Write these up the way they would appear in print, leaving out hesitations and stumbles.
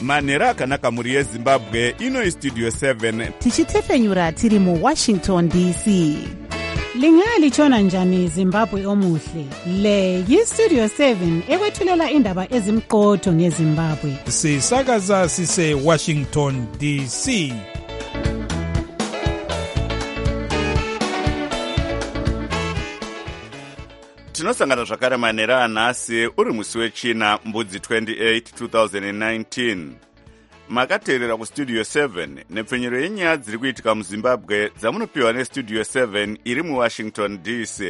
manhero akanaka mhuri yezimbabwe. Ino istudio 7 tichitefenyura tiri muWashington DC. Lingalitshona njani Zimbabwe omuhle? Le yistudio 7 ekwethulela indaba ezimqotho ngeZimbabwe. Sisakaza sise Washington DC. tinosangana zvakare manhero anhasi uri musi wechina mbudzi 28 2019. Makateerera kustudio 7 nepfenyero yenyaya dziri kuitika muzimbabwe dzamunopiwa nestudio 7 iri muWashington DC.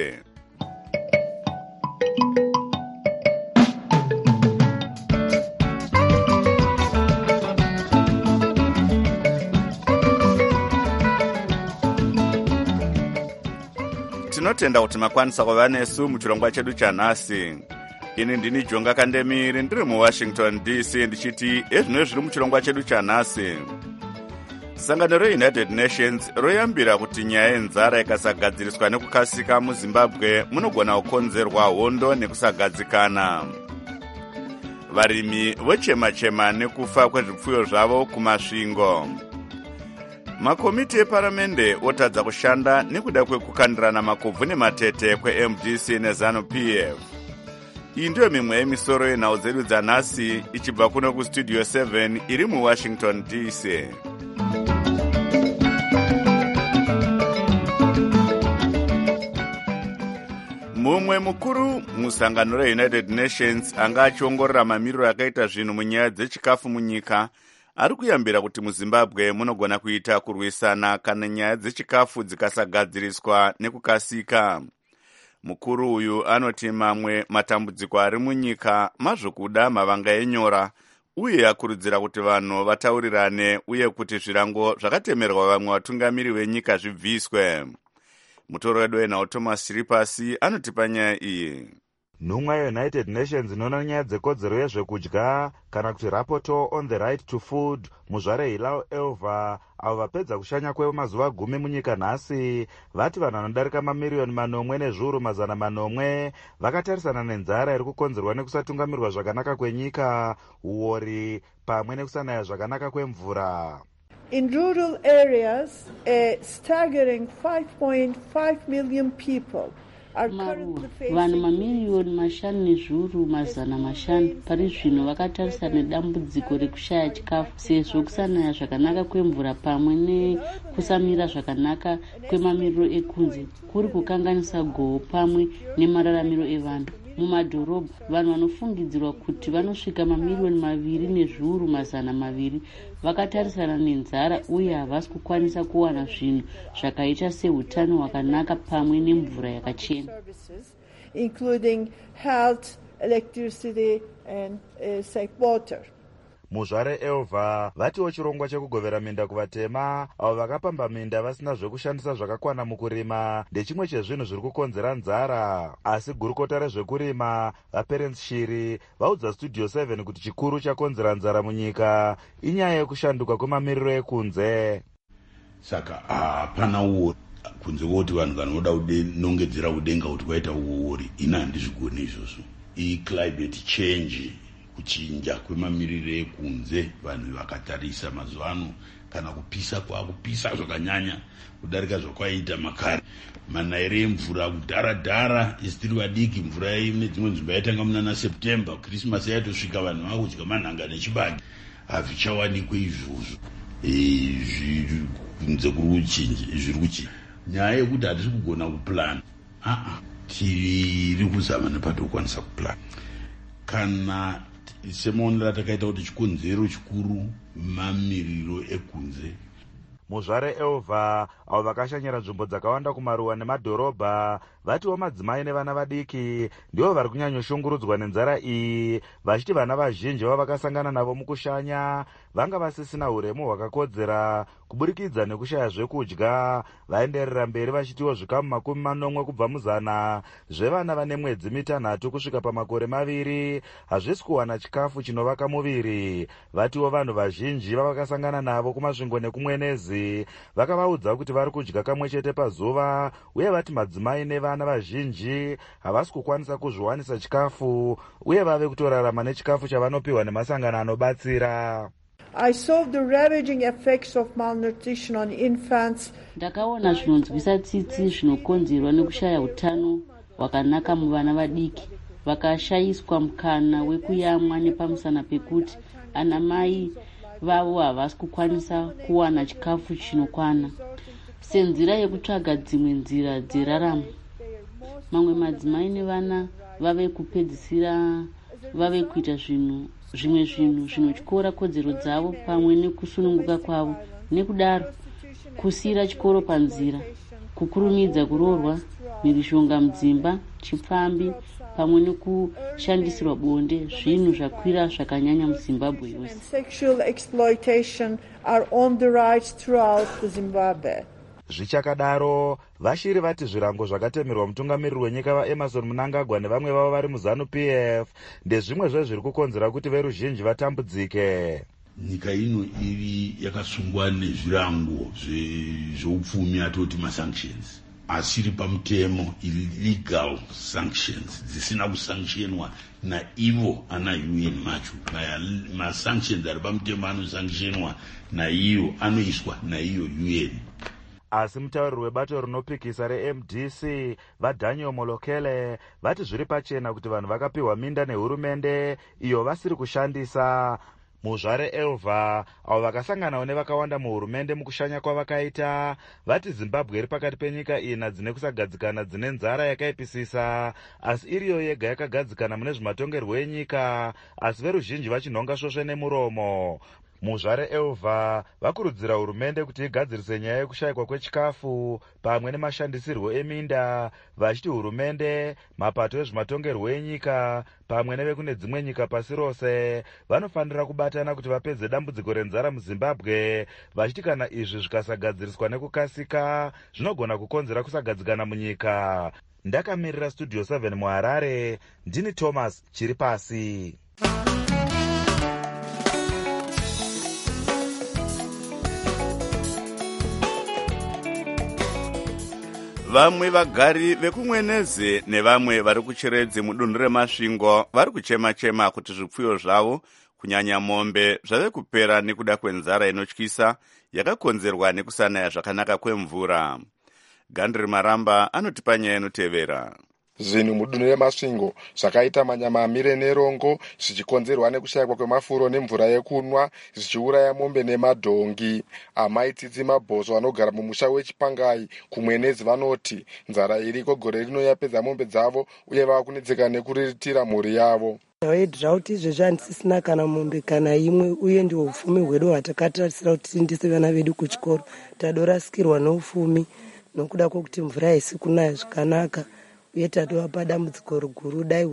Tinotenda kuti makwanisa kuva nesu muchirongwa chedu chanhasi. Ini ndini Jonga Kandemiri ndiri muWashington DC ndichiti ezvino zviri muchirongwa chedu chanhasi. Sangano reUnited Nations royambira kuti nyaya yenzara ikasagadziriswa nekukasika muZimbabwe munogona kukonzerwa hondo nekusagadzikana. Varimi vochema-chema nekufa kwezvipfuyo zvavo kumasvingo. Makomiti eparamende otadza kushanda nekuda kwekukandirana makobvu nematete kweMDC neZANU-PF. Iyi ndiyo mimwe yemisoro yenhau dzedu dzanhasi ichibva kuno kustudio 7 iri muWashington DC. Mumwe mukuru musangano reUnited Nations anga achiongorora mamiriro akaita zvinhu munyaya dzechikafu munyika ari kuyambira kuti muZimbabwe munogona kuita kurwisana kana nyaya dzechikafu dzikasagadziriswa nekukasika. Mukuru uyu anoti mamwe matambudziko ari munyika mazvokuda mavanga enyora uye akurudzira kuti vanhu vataurirane uye kuti zvirango zvakatemerwa vamwe vatungamiri venyika zvibviswe. Mutoro wedu wenhau Thomas Chiripasi anotipa nyaya iyi. Nhumwa yeUnited Nations inoona nyaya dzekodzero yezvekudya kana kuti Rapporteur on the Right to Food muzvare Hilal Elva avo vapedza kushanya kwemazuva 10 munyika nhasi vati vanhu vanodarika mamiriyoni 4,900 vakatarisana nenzara iri kukonzerwa nekusatungamirwa zvakanaka kwenyika, uori pamwe nekusanaya zvakanaka kwemvura. In rural areas, a staggering 5.5 million people maruwa vanhu mamiriyoni 5,500 pari zvino vakatarisana nedambudziko rekushaya chikafu sezvo kusanaya zvakanaka kwemvura pamwe nekusamira zvakanaka kwemamiriro ekunze kuri kukanganisa gohwo pamwe nemararamiro evanhu. Mumadhorobha vanhu vanofungidzirwa kuti vanosvika mamiriyoni 2,200,000 vakatarisana nenzara uye havasi kukwanisa kuwana zvinhu zvakaita sehutano hwakanaka pamwe nemvura yakachena, including health, electricity and safe water. Muzvare Elva vatiwo chirongwa chekugovera minda kuvatema avo vakapamba minda vasina zvekushandisa zvakakwana mukurima ndechimwe chezvinhu zviri kukonzera nzara. Asi gurukota rezvekurima vaPerence Shiri vaudza studio 7 kuti chikuru chakonzera nzara munyika inyaya yekushanduka kwemamiriro ekunze. Saka hapana uori kunze kwoti vanhu vanoda kunongedzera kudenga kuti kwaita uori. Ina handizvigoni izvozvo. Climate change, kuchinja kwemamiriro ekunze, vanhu vakatarisa mazuva ano kana kupisa kwakupisa zvakanyanya kudarika zvakwaita makare. Manayiro emvura kudhara isitiri vadiki, mvura nedzimwe nzvimbo yaitanga muna September, Christmas yaitosvika vanhu vakudya manhanga nechibage. Hazvichawanikwe izvozvo. Kunze zviri kuchinja. Nyaya yekuti hatisi kugona kuplana. Tiri kuzama nepatokwanisa kuplana. Kana semaonero atakaita kuti chikonzero chikuru mamiriro ekunze. Muzvare Elva avo vakashanyira nzvimbo dzakawanda kumaruwa nemadhorobha vatiwo madzimai nevana vadiki ndivo vari kunyanyoshungurudzwa nenzara iyi, vachiti vana vazhinji vavakasangana navo mukushanya vanga vasisina uremu hwakakodzera kuburikidza nekushaya zvekudya. Vaenderera mberi vachitiwo zvikamu 40 kubva muzana zvevana vane mwedzi 3 kusvika pamakore 2 hazvisi kuwana chikafu chinovaka muviri. Vatiwo vanhu vazhinji vavakasangana navo kumasvingo nekumwenezi vakavaudza kuti vari kudya kamwe chete pazuva uye vati madzimai nevana vazhinji havasi kukwanisa kuzviwanisa chikafu uye vave kutorarama nechikafu chavanopiwa nemasangano anobatsira. I saw the ravaging effects of malnutrition on infants. Ndakaona zvinonzwisa tsitsi zvinokonzerwa nekushaya utano hwakanaka muvana vadiki vakashayiswa mukana wekuyamwa nepamusana pekuti ana mai vavo havasi kukwanisa kuwana chikafu chinokwana senzira yekutsvaga dzimwe nzira dzeraramo. Mamwe madzimai nevana vave kupedzisira vave kuita zvimwe zvinhu zvinotyora kodzero dzavo pamwe nekusununguka kwavo, nekudaro kusiyira chikoro panzira, kukurumidza kuroorwa, mhirishonga mudzimba, chipfambi pamwe nekushandisirwa bonde zvinhu zvakwira zvakanyanya muZimbabwe yose. Sexual exploitation are on the rise throughout Zimbabwe. Zvichakadaro, vashiri vati zvirango zvakatemerwa mutungamiriri wenyika vaEmerson Mnangagwa nevamwe vavo vari muZANU-PF ndezvimwe zvezviri kukonzera kuti veruzhinji vatambudzike. Nyika ino iri yakasungwa nezvirango zveupfumi atoti masanctions asiri pamutemo, illegal sanctions dzisina kusanctionwa naivo ana UN macho. Masanctions ari pamutemo anosanctionwa naiyo anoiswa naiyo UN. Asi mutauriri webato rinopikisa reMDC vaDaniel Molokele vati zviri pachena kuti vanhu vakapiwa minda nehurumende iyo vasiri kushandisa. Muzvare Elva avo vakasanganawo nevakawanda muhurumende mukushanya kwavakaita vati Zimbabwe iri pakati penyika ina dzine kusagadzikana dzine nzara yakaipisisa, asi iriyo yega yakagadzikana mune zvematongerwo enyika, asi veruzhinji vachinhonga svosve nemuromo. Muzvare Elva vakurudzira hurumende kuti igadzirise nyaya yekushayikwa kwechikafu pamwe nemashandisirwo eminda, vachiti hurumende, mapato ezvematongerwo enyika pamwe nevekune dzimwe nyika pasi rose vanofanira kubatana kuti vapedze dambudziko renzara muZimbabwe, vachiti kana izvi zvikasagadziriswa nekukasika zvinogona kukonzera kusagadzikana munyika. Ndakamirira Studio 7 muHarare, ndini Thomas Chiripasi. Vamwe vagari vekumweneze nevamwe vari kucheredzi mudunhu reMasvingo vari kuchema-chema kuti zvipfuyo zvavo kunyanya mombe zvave kupera nekuda kwenzara inotyisa yakakonzerwa nekusanaya zvakanaka kwemvura. Gandri Maramba anotipa nyaya inotevera. Zvinhu mudunhu reMasvingo zvakaita manyama amire nerongo zvichikonzerwa nekushayikwa kwemafuro nemvura yekunwa zvichiuraya mombe nemadhongi. Amai Tsitsi Mabhozwa vanogara mumusha weChipangai kumwenezi vanoti nzara iriko gore rino yapedza mombe dzavo uye vava kunetseka nekuriritira mhuri yavo. Drought izvezvi handisisina kana mombe kana imwe, uye ndihwo upfumi hwedu hwatakatarisira kuti tiendese vana vedu kuchikoro. Tadorasikirwa neupfumi nokuda kwokuti mvura haisi kunaya zvakanaka, uye tatovapa dambudziko guru. Dai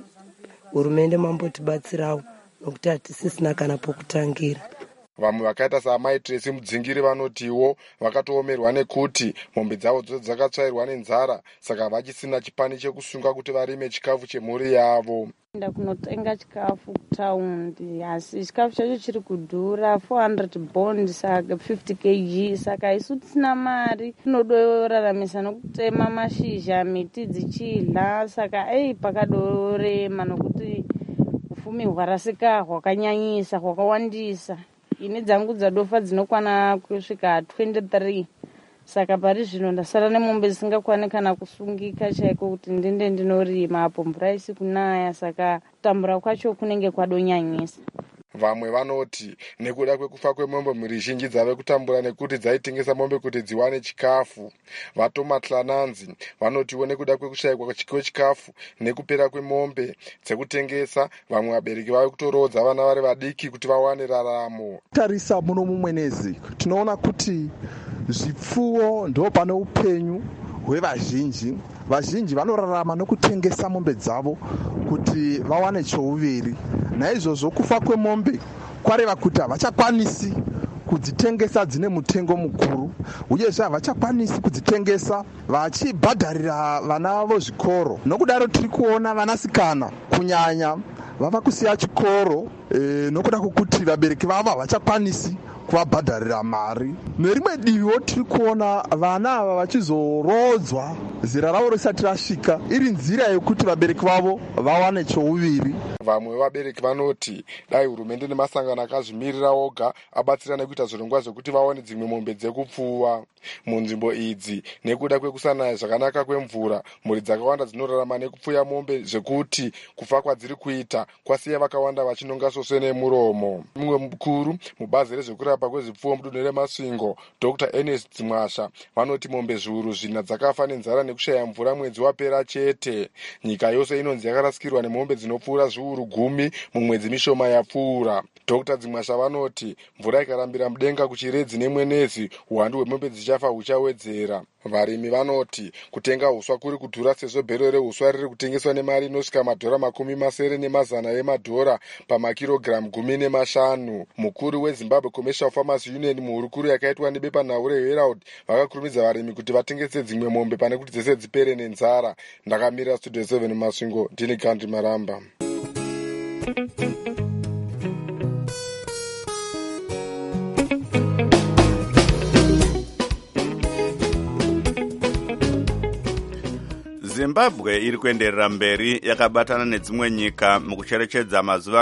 hurumende mambotibatsirawo nokuti hatisisina kana pokutangira. Vamwe vakaita saamai Tracy Mudzingiri vanotiwo vakatoomerwa nekuti mombe dzavo dzose dzakatsvairwa nenzara, saka vachisina chipani chekusunga kuti varime chikafu chemhuri yavo. Enda kunotenga chikafu kutaundi, asi chikafu chacho chiri kudhura 400 bond saka 50 kg, saka isu tisina mari tinodораramisa nokutema mashizha miti dzichidla, saka pakadorema nokuti ufumi hwarasika hwakanyanyisa hwakawandisa. Ini dzangu dzadofa dzinokwana kusvika 23, saka pari zvino ndasara nemombe dzisingakwane kana kusungika chaiko kuti ndinde ndinorima apo mvura isi kunaya, saka kutambura kwacho kunenge kwadonyanyisa. Vamwe vanoti nekuda kwekufa kwemombe mhuri zhinji dzave kutambura nekuti dzaitengesa mombe kuti dziwane chikafu. Vatomatlananzi vanotiwo nekuda kwekushayikwa kwechikafu nekupera kwemombe dzekutengesa, vamwe vabereki vave kutorodza vana vari vadiki kuti vawane raramo. Tarisa muno mumwenezi tinoona kuti zvipfuwo ndo pane upenyu hwevazhinji. Vazhinji vanorarama nokutengesa mombe dzavo kuti vawane chouviri. Naizvozvo kufa kwemombe kwareva kuti havachakwanisi kudzitengesa dzine mutengo mukuru, uyezve havachakwanisi kudzitengesa vachibhadharira vana vavo zvikoro. Nokudaro tiri kuona vanasikana kunyanya vava kusiya chikoro nokuda kwokuti vabereki vavo havachakwanisi kuvabhadharira mari. Nerimwe diviwo tiri kuona vana ava vachizorodzwa zera ravo risati rasvika, iri nzira yekuti vabereki vavo vawane chouviri. Vamwe vabereki vanoti dai hurumende nemasangano akazvimirira oga abatsirane kuita zvirongwa zvekuti vaone dzimwe mombe dzekupfuwa. Munzvimbo idzi nekuda kwekusanaya zvakanaka kwemvura, mhuri dzakawanda dzinorarama nekupfuya mombe zvekuti kufa kwadziri kuita kwasiya vakawanda vachinonga svosve nemuromo. Mumwe mukuru mubazi rezvekurapa kwezvipfuwo mudunhu reMasvingo, Dr. Ernest Dzimwasha, vanoti mombe zviuru 4 dzakafa nenzara nekushaya mvura mwedzi wapera chete. Nyika yose inonzi yakarasikirwa nemombe dzinopfuura zviuru 10 mumwedzi mishoma yapfuura. Dr. Dzimwasha vanoti mvura ikarambira mudenga kuchiredzi nemwenezi, uwandu hwemombe dzichafa huchawedzera. Varimi vanoti kutenga huswa kuri kudhura sezvo bhero rehuswa riri kutengeswa nemari inosvika $700 emadhora pamakirogiramu 15. Mukuru weZimbabwe Commercial Farmers Union muhurukuru yakaitwa nebepanhau reHerald vakakurumidza varimi kuti vatengese dzimwe mombe pane kuti dzese dzipere nenzara. Ndakamira Studio 7 Masvingo, ndini Gandhi Maramba. Zimbabwe iri kuenderera mberi yakabatana nedzimwe nyika mukucherechedza mazuva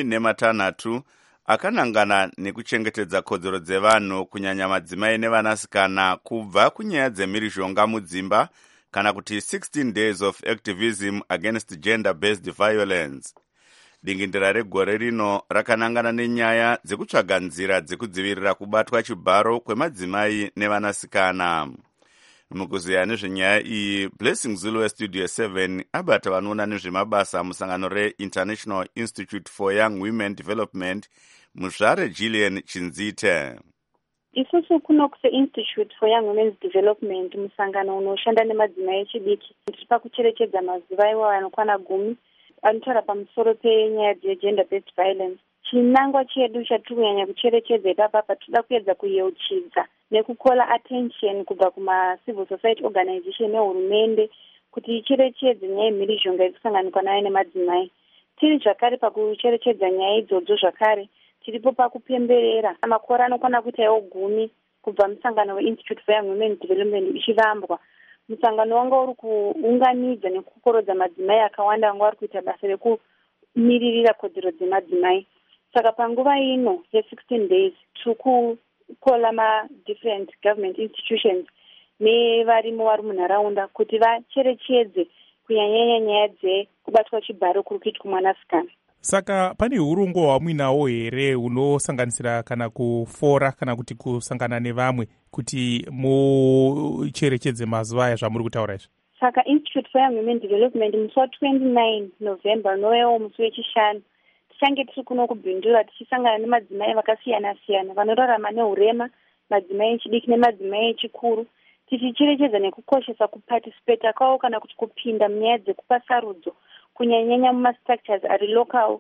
16 akanangana nekuchengetedza kodzero dzevanhu, kunyanya madzimai nevanasikana, kubva kunyaya dzemhirizhonga mudzimba kana kuti 16 days of activism against gender-based violence. Dingindira regore rino rakanangana nenyaya dzekutsvaga nzira dzekudzivirira kubatwa chibharo kwemadzimai nevanasikana. Mukuziya nezvenyaya iyi, Blessing Zulu Studio 7 abata vanoona nezvemabasa musangano reInternational Institute for Young Women Development, Muzvare Gillian Chinzite. Isusu kuno Institute for Young Women's Development, musangano unoshanda nemadzimai echidiki, tiri pakucherechedza mazuva iwayo anokwana 10 anotaura pamusoro penyaya dzegender-based violence. Chinangwa chedu chatiri kunyanya kucherechedza ipapa toda kuedza kuyeuchidza nekukola attention kubva kuma-civil society organization nehurumende kuti icherechedze nyaya yemhirizhonga iri kusanganikwa nayo nemadzimai. Tiri zvakare pakucherechedza nyaya idzodzo zvakare tiripo pakupemberera makore anokwana kuita 10 kubva musangano weInstitute for Young Women Development ichivambwa. Musangano wanga uri kuunganidza nekukorodza madzimai akawanda wanga vari kuita basa rekumiririra kodzero dzemadzimai. Saka panguva ino ye16 days tiri kukola ma-different government institutions nevarimo vari munharaunda kuti vacherechedze kunyanya nyaya dzekubatwa chibharo kuri kuitwa mwanasikana. Saka pane urongwa hwamuinawo here hunosanganisira kana kufora kana kuti kusangana nevamwe kuti mucherechedze mazuva aya zvamuri kutaura izvi? Saka Institute for Young Women Development musi wa29 November unovewo musi wechishanu tichange tiri kuno kubhindura tichisangana nemadzimai vakasiyana-siyana vanorarama nehurema, madzimai echidiki nemadzimai echikuru, tichicherechedza nekukoshesa kuparticipata kwavo kana kuti kupinda munyaya dzekupa sarudzo kunyanyanya mumastructures ari local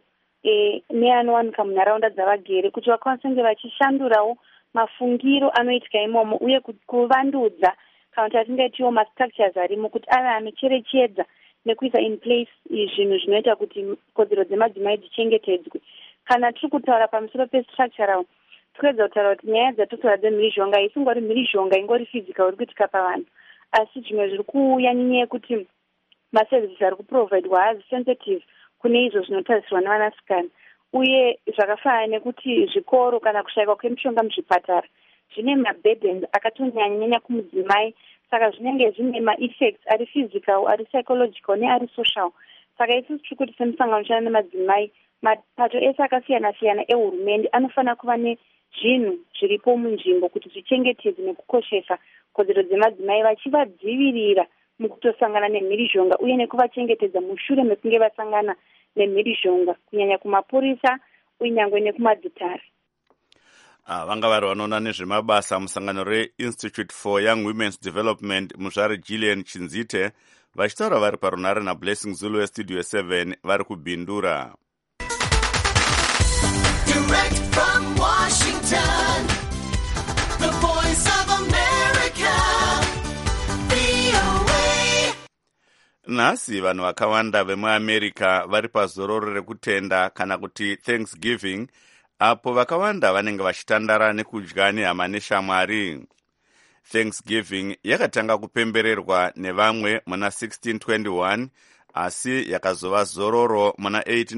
neanowanika munharaunda dzavagere kuti vakwanise vachishandurawo mafungiro anoitika imomo uye kuvandudza kana kuti atingaitiwo mastructures arimo kuti ave anocherechedza nekuisa in place zvinhu zvinoita kuti kodzero dzemadzimai dzichengetedzwe. Kana tiri kutaura pamusoro pestructural, tikuedza kutaura kuti nyaya dzatotara dzemhirizhonga isingori mhirizhonga ingori physical iri kuitika pavanhu, asi zvimwe zviri kuuya nenyaya yekuti maservices ari kuprovidwa hazi sensitive kune izvo zvinotarisirwa nevanasikana, uye zvakafanana nekuti zvikoro kana kushayikwa kwemishonga muzvipatara zvine maburdens akatonyanya kumudzimai, saka zvinenge zvine ma-effects ari physical, ari psychological neari social. Saka isusu tiri kuti semusangano unoshanda nemadzimai, mapato ese akasiyana-siyana ehurumende anofanira kuva nezvinhu zviripo munzvimbo kuti zvichengetedze nekukoshesa kodzero dzemadzimai vachivadzivirira mukutosangana nemhirizhonga uye nekuvachengetedza mushure mekunge vasangana nemhirizhonga kunyanya kumapurisa uye nyangwe nekumadzitare. Vanga vari vanoona nezvemabasa musangano reInstitute for Young Women's Development, Muzvare Gillian Chinzite, vachitaura vari parunhare naBlessing Zulu Studio 7 vari kubhindura. Direct from Washington, the voice of America, VOA. Nhasi vanhu vakawanda vemuAmerica vari pazororo rekutenda kana kuti Thanksgiving, apo vakawanda vanenge vachitandara nekudya nehama neshamwari. Thanksgiving yakatanga kupembererwa nevamwe muna 1621 asi yakazova zororo muna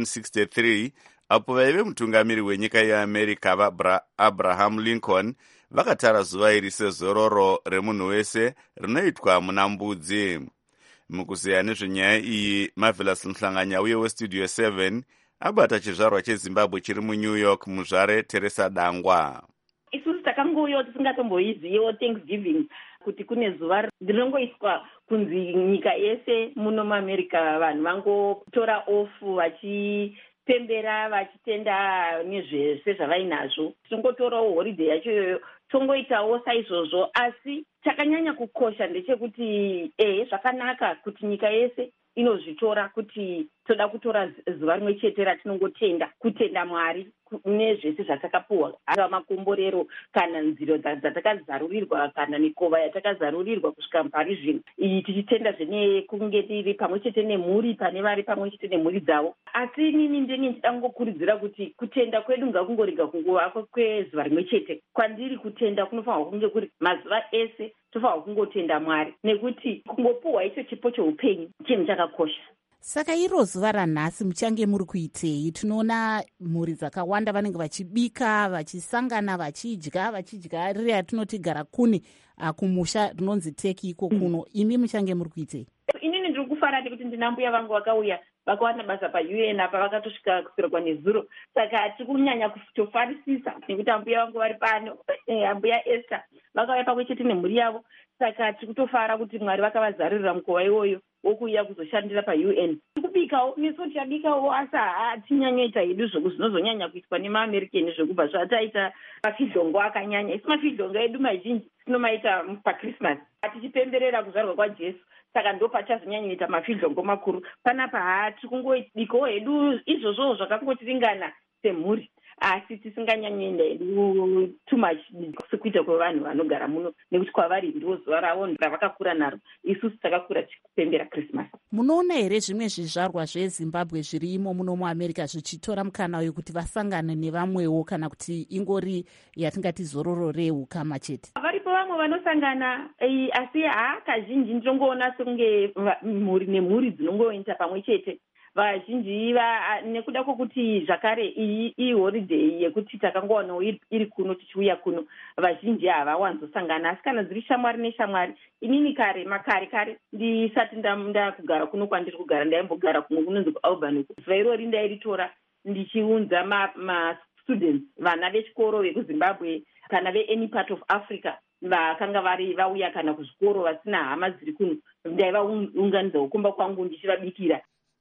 1863 apo vaive mutungamiri wenyika yeamerica vaAbraham Lincoln vakatara zuva iri sezororo remunhu wese rinoitwa muna mbudzi. Mukuzeya nezvenyaya iyi, Marvelous Mhlanganya uye westudio 7 abata chizvarwa chezimbabwe chiri muNew York, muzvare Teresa Dangwa. Isusu takangouyawo tisingatomboiziyewo Thanksgiving kuti kune zuva rinongoiswa kunzi nyika yese muno muAmerica vanhu vangotora ofu vachipembera vachitenda nezvese zvavainazvo. Tinongotorawo holiday yacho iyoyo tongoitawo saizvozvo, asi chakanyanya kukosha ndechekuti zvakanaka kuti nyika yese inozvitora kuti toda kutora zuva rimwe chete ratinongotenda kutenda Mwari nezvese zvatakapuhwa, ava makomborero kana nziro dzatakazarurirwa kana mikova yatakazarurirwa kusvika pari zvino, iyi tichitenda zvene kunge tiri pamwe chete nemhuri pane vari pamwe chete nemhuri dzavo. Asi inini ndini ndida kungokurudzira kuti kutenda kwedu ngakungorega kungova kwezuva rimwe chete. Kwandiri kutenda kunofanirwa kunge kuri mazuva ese tofanirwa kungotenda Mwari, nekuti kungopuhwa icho chipo cheupenyu chinhu chakakosha. Saka iro zuva ranhasi muchange muri kuitei? Tinoona mhuri dzakawanda vanenge vachibika, vachisangana, vachidya riri ratinoti gara kuni kumusha rinonzi teki iko kuno. Imi muchange muri kuitei? Inini ndiri kufara nekuti ndina mbuya vangu vakauya vakawana basa paUN apa vakatosvika kusirekwa nezuro, saka tikunyanya kutofarisisa nekuti ambuya vangu vari pano ambuya Esther vakauya pamwe chete nemhuri yavo, saka tikutofara kuti Mwari vakavazarurira mukova iwoyo wokuuya kuzoshandira paUN. Tikubikawo nesu tichabikawo, asi hatinyanyoita hedu zvinozonyanya kuitwa nemaAmericani zvekubva zvataita mafidhlongo akanyanya. Isi mafidhlongo edu mazhinji tinomaita paChristmas, tichipemberera kuzvarwa kwaJesu, saka ndo pachazonyanyoita mafidhlongo makuru. Panapa tikungodikawo hedu izvozvo zvakangotiringana semhuri, asi tisinganyanyoenda hedu too much sekuita kwevanhu vanogara muno, nekuti kwavari ndo zuva ravo ravakakura naro, isusu takakura tichipembera Christmas. Munoona here zvimwe zvizvarwa zveZimbabwe zvirimo muno muAmerica zvichitora mukana wekuti vasangane nevamwewo, kana kuti ingori yatingati zororo reukama chete? Varipo vamwe vanosangana, asi kazhinji ndinongoona sekunge mhuri nemhuri dzinongoenda pamwe chete. Vazhinji nekuda kwokuti zvakare iyi holiday yekuti takangowanawo iri kuno tichiuya kuno, vazhinji havawanzosangana. Asi kana dziri shamwari neshamwari, inini kare ndisati ndakugara kuno kwandiri kugara, ndaimbogara kumwe kunonzi kuAlbany. Zuva irori ndairitora ndichiunza students, vana vechikoro vekuZimbabwe kana veany part of Africa vakanga vauya kana kuzvikoro vasina hama dziri kuno, ndaivaunganidzawo kumba kwangu ndichivabikira.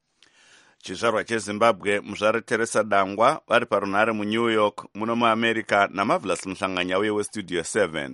Chizvarwa cheZimbabwe, muzvare Teresa Dangwa vari parunhare muNew York muno muAmerica, naMarvelous Mhlanganya uye westudio 7.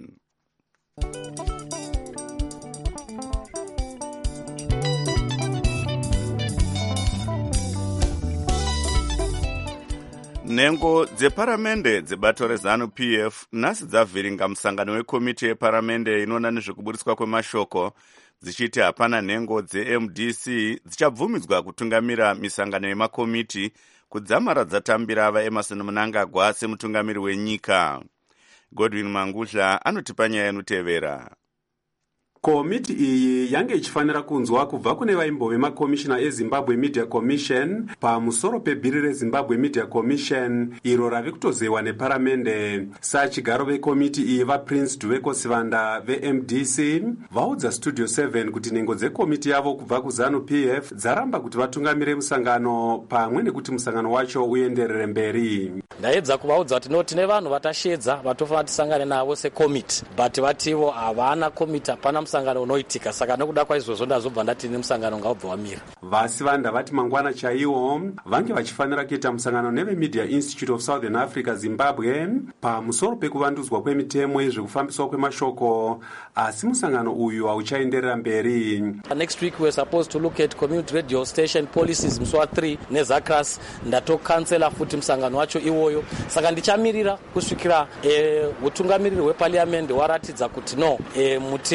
Nhengo dzeparamende dzebato reZANU-PF nhasi dzavhiringa musangano wekomiti yeparamende inoona nezvekuburiswa kwemashoko, dzichiti hapana nhengo dzeMDC dzichabvumidzwa kutungamira misangano yemakomiti kudzamara dzatambira vaEmerson Mnangagwa semutungamiri wenyika. Godwin Mangudla anotipa nyaya inotevera. Komiti iyi yange ichifanira kunzwa kubva kune vaimbove makomishina eZimbabwe Media Commission pamusoro pebhiri reZimbabwe Media Commission iro rave kutozewa neparamende. Sachigaro vekomiti iyi vaPrince Duveko Sivanda veMDC vaudza Studio 7 kuti nhengo dzekomiti yavo kubva kuZANU-PF dzaramba kuti vatungamire musangano pamwe nekuti musangano wacho uenderere mberi. Ndaedza kuvaudza kuti no tine vanhu vatashedza vatofanira tisangane navo sekomiti, but vativo havana komiti, hapana musangano unoitika, saka nekuda kwaizvozvo ndazobva ndati nemusangano ngaubva wamira. Vasivanda vati mangwana chaiwo vange vachifanira kuita musangano neveMedia Institute of Southern Africa Zimbabwe pamusoro pekuvandudzwa kwemitemo yezvekufambiswa kwemashoko, asi musangano uyu hauchaenderera mberi. Next week we were supposed to look at community radio station policies muswa 3 neZACRAS. Ndatokansela futi musangano wacho iwoyo, saka ndichamirira kusvikira utungamiriri hweparliament waratidza kuti no mutemo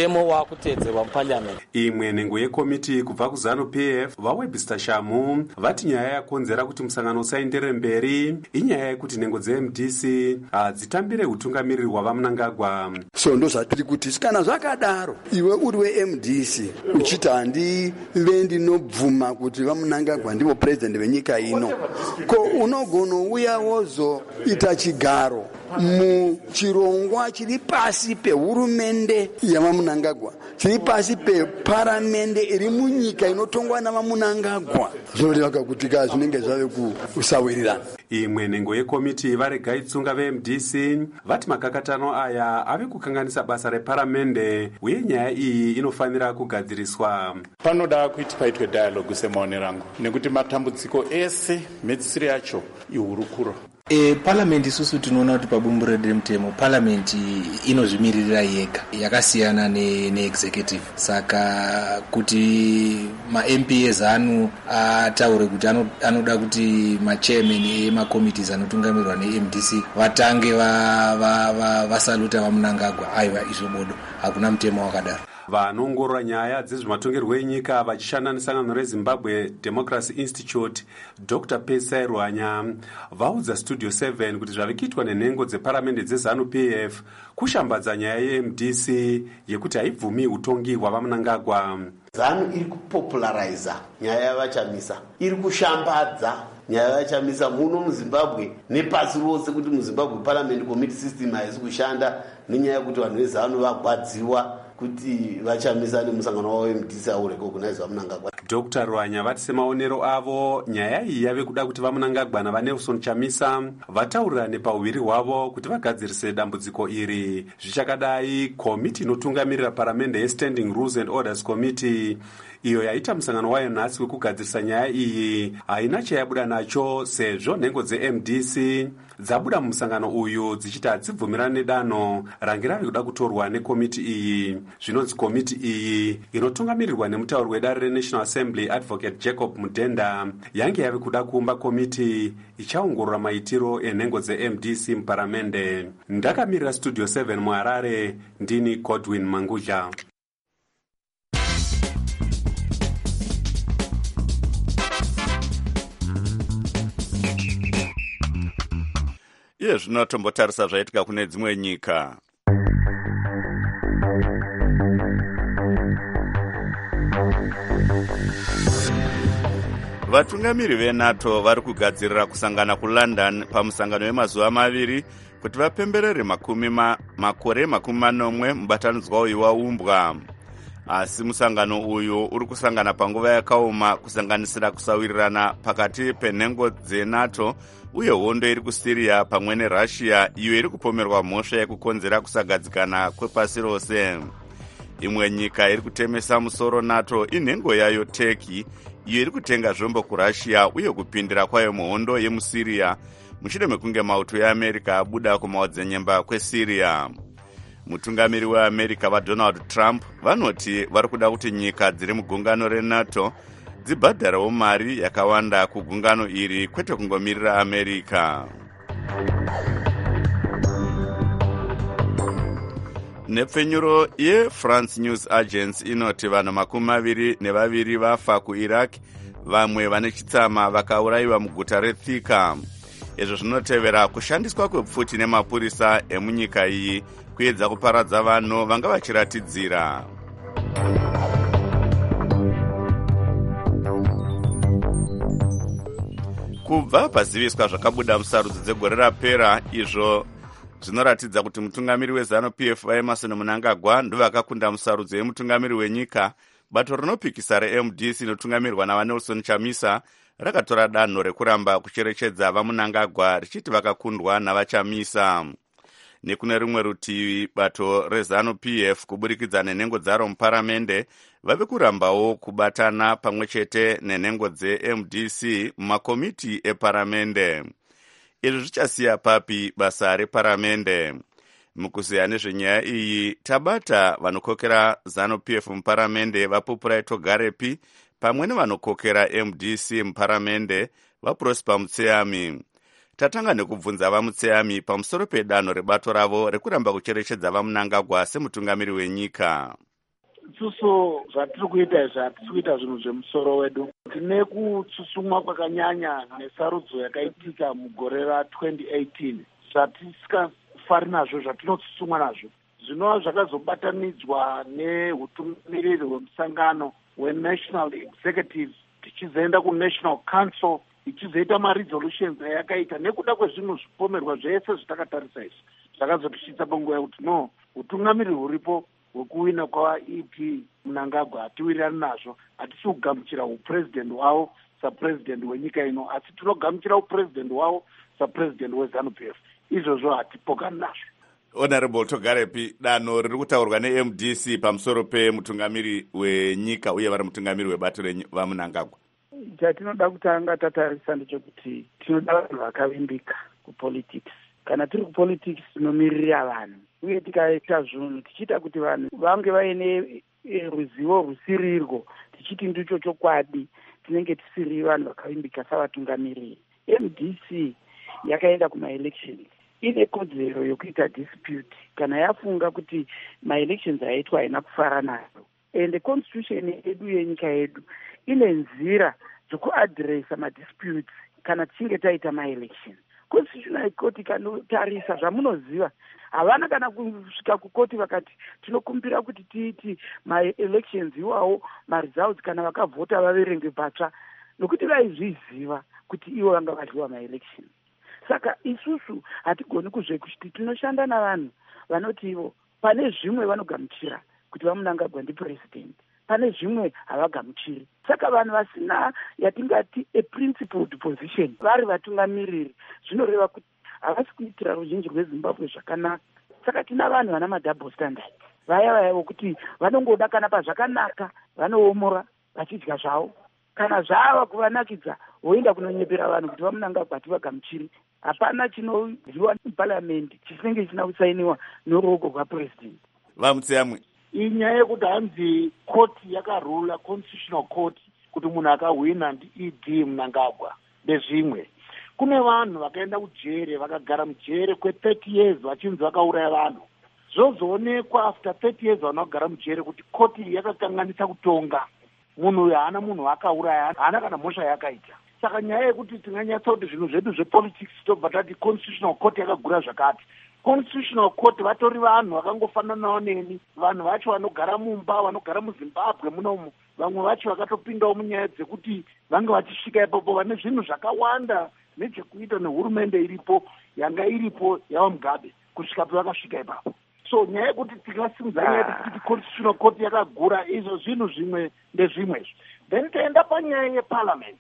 kutedzerwa mupariamendi. Imwe nhengo yekomiti kubva kuZANU-PF vaWebster Shamu vati nyaya yakonzera kuti musangano usaendere mberi inyaya yekuti nhengo dzeMDC hadzitambire utungamiriri hwavaMnangagwa. So ndo zvatiri kuti kana zvakadaro iwe uri weMDC uchiti handive ndinobvuma kuti vaMnangagwa ndivo president venyika ino, ko unogona uya wozoita chigaro muchirongwa chiri pasi pehurumende yavaMnangagwa, chiri pasi peparamende iri munyika inotongwa navaMnangagwa, zvinoreva kuti zvinenge zvave kusawirirana. Imwe nhengo yekomiti varega itsunga veMDC vati makakatano aya ave kukanganisa basa reparamende uye nyaya iyi inofanira kugadziriswa. Panoda kuti paitwe dialogue semaonero angu, nekuti matambudziko ese mhedzisiro yacho ihurukuro. Parliament isusu tinoona kuti pabumburiro remutemo Parliament inozvimiririra yega, yakasiyana neexecutive. Saka kuti ma-MP eZANU ataure kuti anoda kuti ma-chairman ema-committees anotungamirwa ne-MDC vatange vasaluta vaMnangagwa, aiwa izvo bodo, hakuna mutemo wakadaro. Vanoongorora nyaya dzezvematongerwo enyika vachishanda nesangano reZimbabwe Democracy Institute, Dr. Pesai Rwanya vaudza Studio 7 kuti zvave kuitwa nenhengo dzeparamende dzeZANU-PF kushambadza nyaya yeMDC yekuti haibvumi utongi hwavaMnangagwa. ZANU iri kupopulariza nyaya yavachamisa, iri kushambadza nyaya yavachamisa muno muZimbabwe nepasi rose, kuti muZimbabwe parliament committee system haisi kushanda nenyaya yekuti vanhu veZANU vagwadziwa kuti vachamisa nemusangano wavo weMDC aurecognize vaMnangagwa. Dr. Rwanya vati semaonero avo nyaya iyi yave kuda kuti vaMnangagwa navaNelson Chamisa vataurirane pauviri hwavo kuti vagadzirise dambudziko iri. Zvichakadai, komiti inotungamirira paramende yeStanding Rules and Orders Committee iyo yaita musangano wayo nhasi wekugadzirisa nyaya iyi haina chayabuda nacho, sezvo nhengo dzeMDC dzabuda mumusangano uyu dzichiti hadzibvumirane nedanho range rave kuda kutorwa nekomiti iyi. Zvinonzi komiti iyi inotungamirirwa nemutauri wedare reNational Assembly Advocate Jacob Mudenda yange yave kuda kuumba komiti ichaongorora maitiro enhengo dzeMDC muparamende. Ndakamirira Studio 7 muHarare, ndini Godwin Manguja. Iye zvino tombotarisa zvaitika kune dzimwe nyika. Vatungamiri veNATO vari kugadzirira kusangana kuLondon pamusangano wemazuva maviri kuti vapemberere makore 40 mubatanidzwa uyu waumbwa. Asi musangano uyu uri kusangana panguva yakaoma kusanganisira kusawirirana pakati penhengo dzeNATO uye hondo iri kuSyria pamwe neRussia iyo iri kupomerwa mhosva yekukonzera kusagadzikana kwepasi rose. Imwe nyika iri kutemesa musoro NATO inhengo yayo Turkey iyo iri kutenga zvombo kuRussia uye kupindira kwayo muhondo yemuSyria mushure mekunge mauto yeAmerica abuda kumaodzanyemba kweSyria. Mutungamiri weAmerica vaDonald Trump vanoti vari kuda kuti nyika dziri mugungano reNATO dzibhadharawo mari yakawanda kugungano iri kwete kungomirira America. Nepfenyuro yeFrance News Agency inoti vanhu 22 vafa kuIraq, vamwe vane chitsama vakaurayiwa muguta reThika. Izvo zvinotevera kushandiswa kwepfuti nemapurisa emunyika iyi kuedza kuparadza vanhu vanga vachiratidzira. Kubva paziviswa zvakabuda musarudzo dzegore rapera, izvo zvinoratidza kuti mutungamiri weZANU-PF vaEmmerson Mnangagwa ndovakakunda musarudzo yemutungamiri wenyika. Bato rinopikisa reMDC inotungamirwa navaNelson Chamisa rakatora danho rekuramba kucherechedza vaMnangagwa richiti vakakundwa navaChamisa. Nekune rimwe rutivi, bato reZANU-PF kuburikidza nenhengo dzaro muparamende vave kurambawo kubatana pamwe chete nenhengo dzeMDC mumakomiti eparamende. Izvi zvichasiya papi basa reparamende? Mukuziya nezvenyaya iyi tabata vanokokera ZANU-PF muparamende vaPupurai Togarepi pamwe nevanokokera MDC muparamende vaProsper Mutseyami. Tatanga nekubvunza vaMutseyami pamusoro pedanho rebato ravo rekuramba kucherechedza vaMnangagwa semutungamiri wenyika. isusu zvatiri kuita izvi hatisi kuita zvinhu zvemusoro wedu. Tine kutsusumwa kwakanyanya nesarudzo yakaitika mugore ra2018 zvatisingafari nazvo, zvatinotsusumwa nazvo zvinova zvakazobatanidzwa neutungamiriri hwemusangano wenational executive tichizoenda kunational council ichizoita maresolutions ayakaita nekuda kwezvinhu zvipomerwa zvese zvatakatarisa izvi zvakazotisvitsa panguva yekuti no, utungamiriri huripo hwekuwina kwaep Mnangagwa hatiwirirani nazvo. Hatisi kugamuchira upresident wavo sapresident wenyika ino, asi tinogamuchira upresident wavo sapresident weZANU-PF. Izvozvo hatipokani nazvo. Honorable Togarepi, danho riri kutaurwa neMDC pamusoro pemutungamiri wenyika uye vari mutungamiri webato vaMnangagwa. Chatinoda kutanga tatarisa ndechekuti tinoda vanhu vakavimbika kupolitics. Kana tiri kupolitics tinomirira vanhu, uye tikaita zvinhu tichiita kuti vanhu vange vaine ruzivo rusirirwo tichiti ndicho chokwadi, tinenge tisiri vanhu vakavimbika savatungamiriri. MDC yakaenda kumaelections, ine kodzero yokuita dispute kana yafunga kuti maelections aitwa haina kufara nayo. And constitution yedu yenyika yedu ine nzira dzekuadresa madisputes kana tichinge taita maelection. Constitutional court ikanotarisa zvamunoziva, havana kana kusvika kukoti vakati tinokumbira kuti tiiti maelections iwawo maresults kana vakavhota vaverenge patsva, nokuti vaizviziva kuti ivo vanga vadliwa maelection. Saka isusu hatigoni kuzvekuti tinoshanda navanhu vanoti ivo pane zvimwe vanogamuchira kuti vaMnangagwa ndipresident, pane zvimwe havagamuchiri. Saka vanhu vasina yatingati a principled position vari vatungamiriri, zvinoreva kuti havasi kuitira ruzhinji rweZimbabwe zvakanaka. Saka tina vanhu vana madouble standard, vaya vokuti vanongoda kana pazvakanaka vanoomora vachidya zvavo, kana zvava kuvanakidza voenda kunonyepera vanhu kuti vaMnangagwa hativagamuchiri. Hapana chinodiwa muparliament chisinenge chisina kusainiwa noruoko rwapresident. Vamutseyamwe, inyaya yekuti hanzi koti yakarula, constitutional court, kuti munhu akahwina ndi Mnangagwa ndezvimwe. Kune vanhu vakaenda kujere, vakagara mujere kwe30 years vachinzi vakauraya vanhu. Zvozoonekwa after 30 years vanogara mujere kuti koti yakakanganisa kutonga. Munhu uyu haana munhu akauraya, haana kana mhosva yakaita. Saka nyaya yekuti tinganyatsa kuti zvinhu zvedu zvepolitics tobva tati constitutional court yakagura zvakati. Constitutional court vatori vanhu vakangofananawo neni, vanhu vacho vanogara mumba, vanogara muZimbabwe munomu, vamwe vacho vakatopindawo munyaya dzekuti vange vachisvika ipopo vane zvinhu zvakawanda nechekuita nehurumende iripo yanga iripo yavaMugabe kusvika pavakasvika ipapo. So nyaya yekuti tikasimudza nyaya kuti constitutional court yakagura, izvo zvinhu zvimwe ndezvimwe. Then taenda panyaya yeparliament,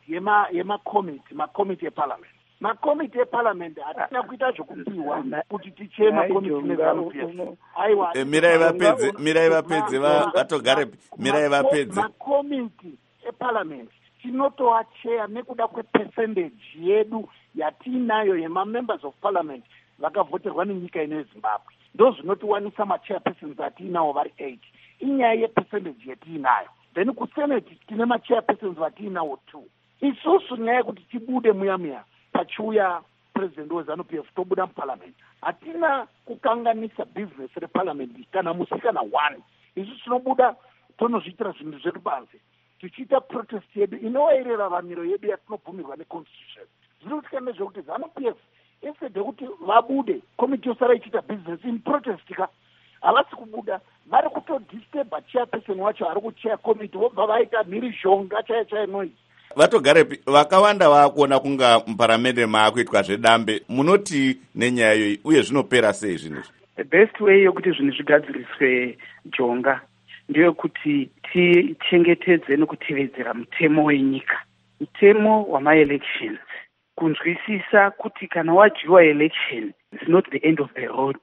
makomiti eparliament. Makomiti eparliament hatina kuita zvokupiwa kuti ticheye makomiti neZANU-PF. Aiwa, mirai vapedze Togarepi, mirai vapedze. Makomiti eparliament tinotoacheya nekuda kwepercentage yedu yatiinayo yemamembers of parliament vakavhoterwa nenyika ino yeZimbabwe. Ndo zvinotiwanisa machairpersons atiinawo vari 8. Inyaya yepercentage yatiinayo. Then kusenate tine machairpersons vatiinawo 2. Isusu nyaya yekuti tibude muya pachiuya president weZANU-PF tobuda muparliament. Hatina kukanganisa business reparliament kana musikana 1. Isusu tinobuda tonozviitira zvinhu zvedu panze, tichiita protest yedu inowairira ramiro yedu yatinobvumirwa neconstitution. Zviri kutika nezvekuti ZANU-PF instead yekuti vabude, komiti yosara ichiita business in protest ka havasi kubuda, vari kutodisturba chairperson wacho ari kucheya komiti, vobva vaita mhirizhonga chaiyo noise. Vatogarepi, vakawanda vakuona kunga muparamende maakuitwa zvedambe, munoti nenyaya iyoyi uye zvinopera sei zvinhu? The best way yokuti zvinhu zvigadziriswe jonga ndeyekuti tichengetedze nokutevedzera mutemo wenyika, mutemo wamaelections, kunzwisisa kuti kana wadyiwa election is not the end of the road.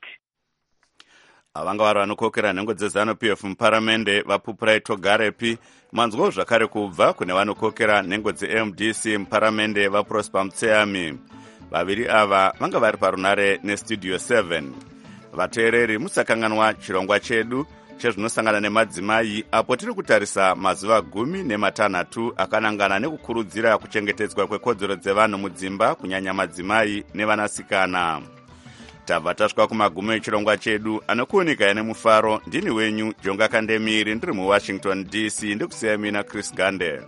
Vanga vari vanokokera nhengo dzeZANU-PF muparamende vaPupurai Togarepi. Manzwawo zvakare kubva kune vanokokera nhengo dzeMDC muparamende vaProsper Mutseyami. Vaviri ava vanga vari parunare nestudio 7. Vateereri, musakanganwa chirongwa chedu chezvinosangana nemadzimai, apo tiri kutarisa mazuva 16 akanangana nekukurudzira kuchengetedzwa kwekodzero dzevanhu mudzimba, kunyanya madzimai nevanasikana. tabva tasvika kumagumo echirongwa chedu anokuunika nemufaro. Ndini wenyu Jonga Kandemiri, ndiri muWashington DC, ndikusiya mina Chris Gande.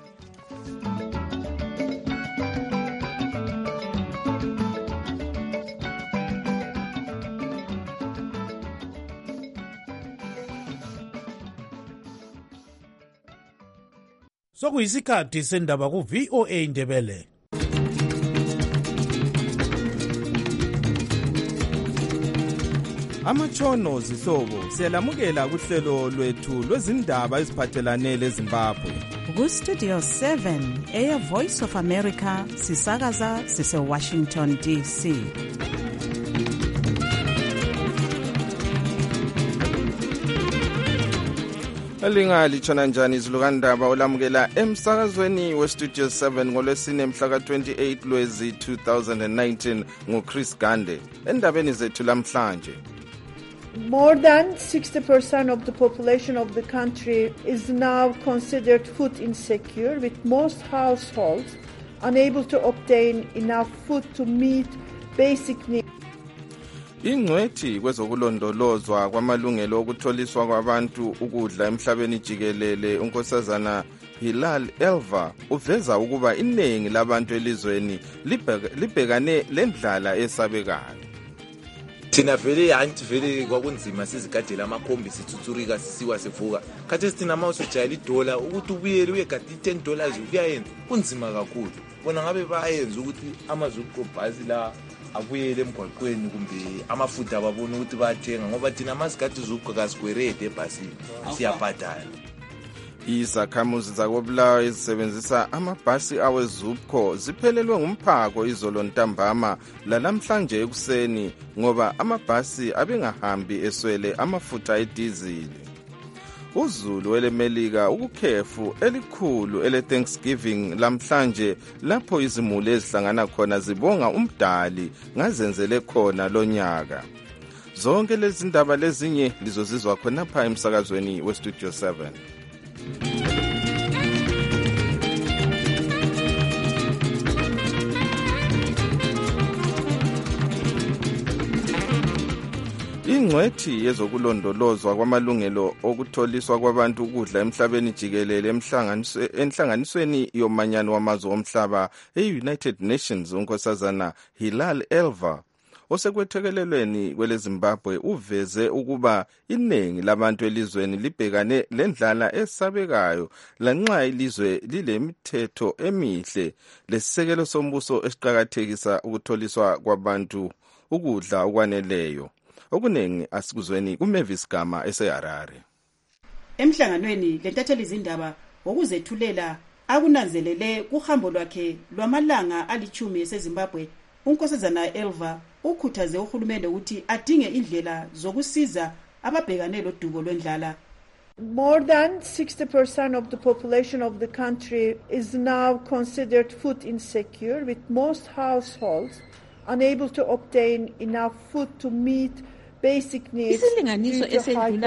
Sokuyisikhathi sendaba ku-VOA Indebele. Amatshono zihlobo siyalamukela kuhlelo lwethu lwezindaba eziphathelane leZimbabwe. Ku-Studio 7 Air Voice of America sisakaza sise-Washington DC. Lingalitshona njani izilukandaba olamukela emsakazweni we-Studio 7 ngolwesine mhla ka-28 Lwezi 2019 nguChris Gande. Endabeni zethu lamhlanje. More than 60% of the population of the country is now considered food insecure, with most households unable to obtain enough food to meet basic needs. Ingcwethi kwezokulondolozwa kwamalungelo okutholiswa kwabantu ukudla emhlabeni jikelele unkosazana Hilal Elva uveza ukuba iningi labantu elizweni libhekane lendlala esabekayo. Thina vele anti vele kwakunzima sizigadela amakhombi sithutsurika sisiwa sevuka. Khathesi thina mawusujayela idola ukuthi ubuyele uyegada $10 kuyayenza kunzima kakhulu. Bona ngabe bayenza ukuthi amazuqobhasi la abuyele emgwaqweni kumbe amafutha babona ukuthi bathenga ngoba thina masigadi zuqoka sikwerede ebhasini siyabhadala. Izakhamuzi zakobulawa ezisebenzisa amabhasi aweZupco ziphelelwe ngumphako izolo ntambama lalamhlanje ekuseni ngoba amabhasi abengahambi eswele amafutha edizili. uZulu welemelika ukukhefu elikhulu ele-Thanksgiving lamhlanje lapho izimuli ezihlangana khona zibonga umdali ngazenzele khona lonyaka. Zonke lezi ndaba lezinye lizozizwa khona pha emsakazweni we-Studio 7. Ingcwethi yezokulondolozwa kwamalungelo okutholiswa kwabantu ukudla emhlabeni jikelele enhlanganisweni yomanyano wamazwe omhlaba e-United Nations unkosazana Hilal Elva osekwethekelelweni kweleZimbabwe uveze ukuba iningi labantu elizweni libhekane lendlala esabekayo lanxa ilizwe lilemithetho emihle lesisekelo sombuso esiqhakathekisa ukutholiswa kwabantu ukudla okwaneleyo. Okunengi asikuzweni kuMavis Gama eseHarare. Emhlanganweni lentatheli izindaba ngokuzethulela akunanzelele kuhambo lwakhe lwamalanga ali10 eseZimbabwe, unkosazana Elva ukhuthaze uhulumende ukuthi adinge indlela zokusiza ababhekane lodubo lwendlala. More than 60% of the population of the country is now considered food insecure, with most households unable to obtain enough food to meet basic needs. Isilinganiso esedlula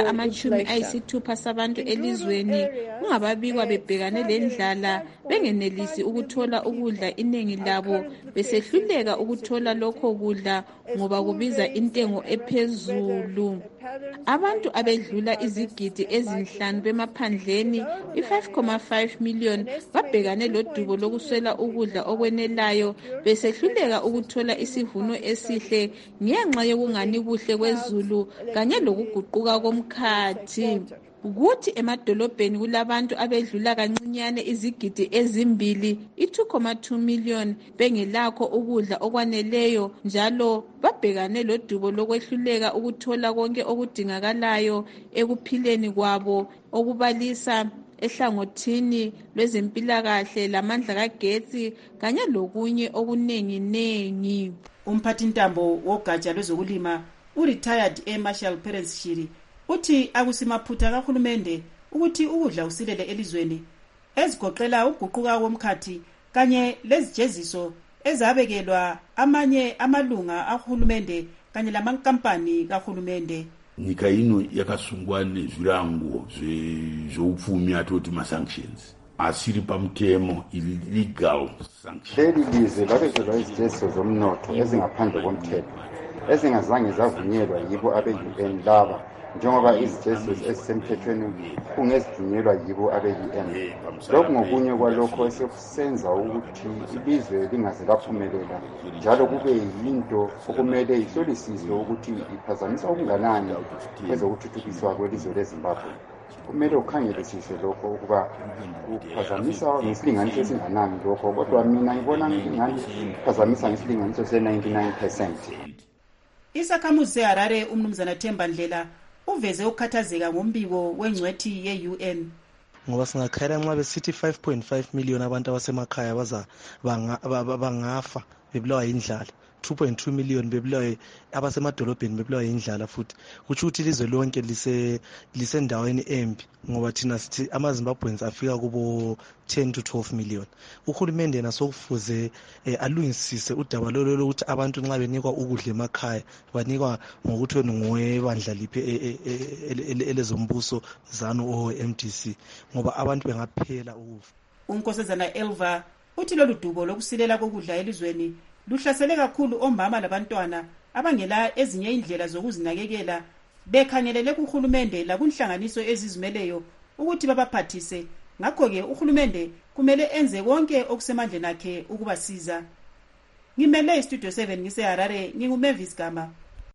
ama-60 sabantu elizweni ungababikwa bebhekane lendlala bengenelisi ukuthola ukudla. Iningi labo besehluleka ukuthola lokho kudla ngoba kubiza intengo ephezulu. Abantu abedlula izigidi ezinhlanu bemaphandleni i-5.5 million babhekane lodubo lokuswela ukudla okwenelayo besehluleka ukuthola isivuno esihle ngenxa yokungani kuhle kwezulu kanye lokuguquka komkhathi. Ukuthi emadolobheni kulabantu abedlula kancinyane izigidi ezimbili i-2.2 million bengelakho ukudla okwaneleyo njalo babhekane lodubo lokwehluleka ukuthola konke okudingakalayo ekuphileni kwabo okubalisa ehlangothini lwezempilakahle lamandla kagetsi kanye lokunye okunengi. Umphathintambo wogatsha lwezokulima u-retired Air Marshal Perence Shiri uthi akusimaphutha kahulumende ukuthi ukudla usilele elizweni ezigoqela uguquka komkhathi kanye lezijeziso ezabekelwa amanye amalunga ahulumende kanye lamankampani kahulumende. Nyika ino yakasungwa nezvirango zveupfumi atoti ma-sanctions asiri pamutemo illegal sanctions. Leli lizwe labekelwa izijeziso zomnotho ezingaphandle komthetho ezingazange zavunyelwa yibo abe-UN laba, njengoba iziteshi ezisemthethweni kungezivunyelwa yibo abe-UN. Lokhu ngokunye kwalokho esekusenza ukuthi ilizwe lingaze laphumelela, njalo kube yinto okumele ihlolisiswe ukuthi iphazamisa okunganani kwezokuthuthukiswa kwelizwe leZimbabwe. Kumele ukhangelisise lokho ukuba kuphazamisa ngesilinganiso esinganani lokho, kodwa mina ngibona ingani kuphazamisa ngesilinganiso se-99%. Isakhamuzi seHarare umnumzana Themba Ndlela uveze ukukhathazeka ngombiko wengcwethi ye-UN. Ngoba singakhayela nxa besithi 5.5 million abantu abasemakhaya bangafa bebulawa yindlala, 2.2 million bebulawa abasemadolobheni bebulawa yindlala, futhi kutsho ukuthi ilizwe lonke lisendaweni embi, ngoba thina sithi amaZimbabweans afika kubo 10 to 12 million. Uhulumende yena sokufuze alungisise udaba lolo lokuthi abantu nxa benikwa ukudla emakhaya banikwa ngokuthi ngowebandla liphi elezombuso ZANU o MDC, ngoba abantu bengaphela ukufa. Unkosazana Elva uthi lolu dubo lokusilela kokudla elizweni luhlasele kakhulu omama labantwana abangela ezinye indlela zokuzinakekela, bekhangelele kuhulumende lakunhlanganiso ezizimeleyo ukuthi babaphathise. Ngakho-ke uhulumende kumele enze konke okusemandleni akhe ukubasiza. Ngimele iStudio 7 ngiseHarare, nginguMavis Gama.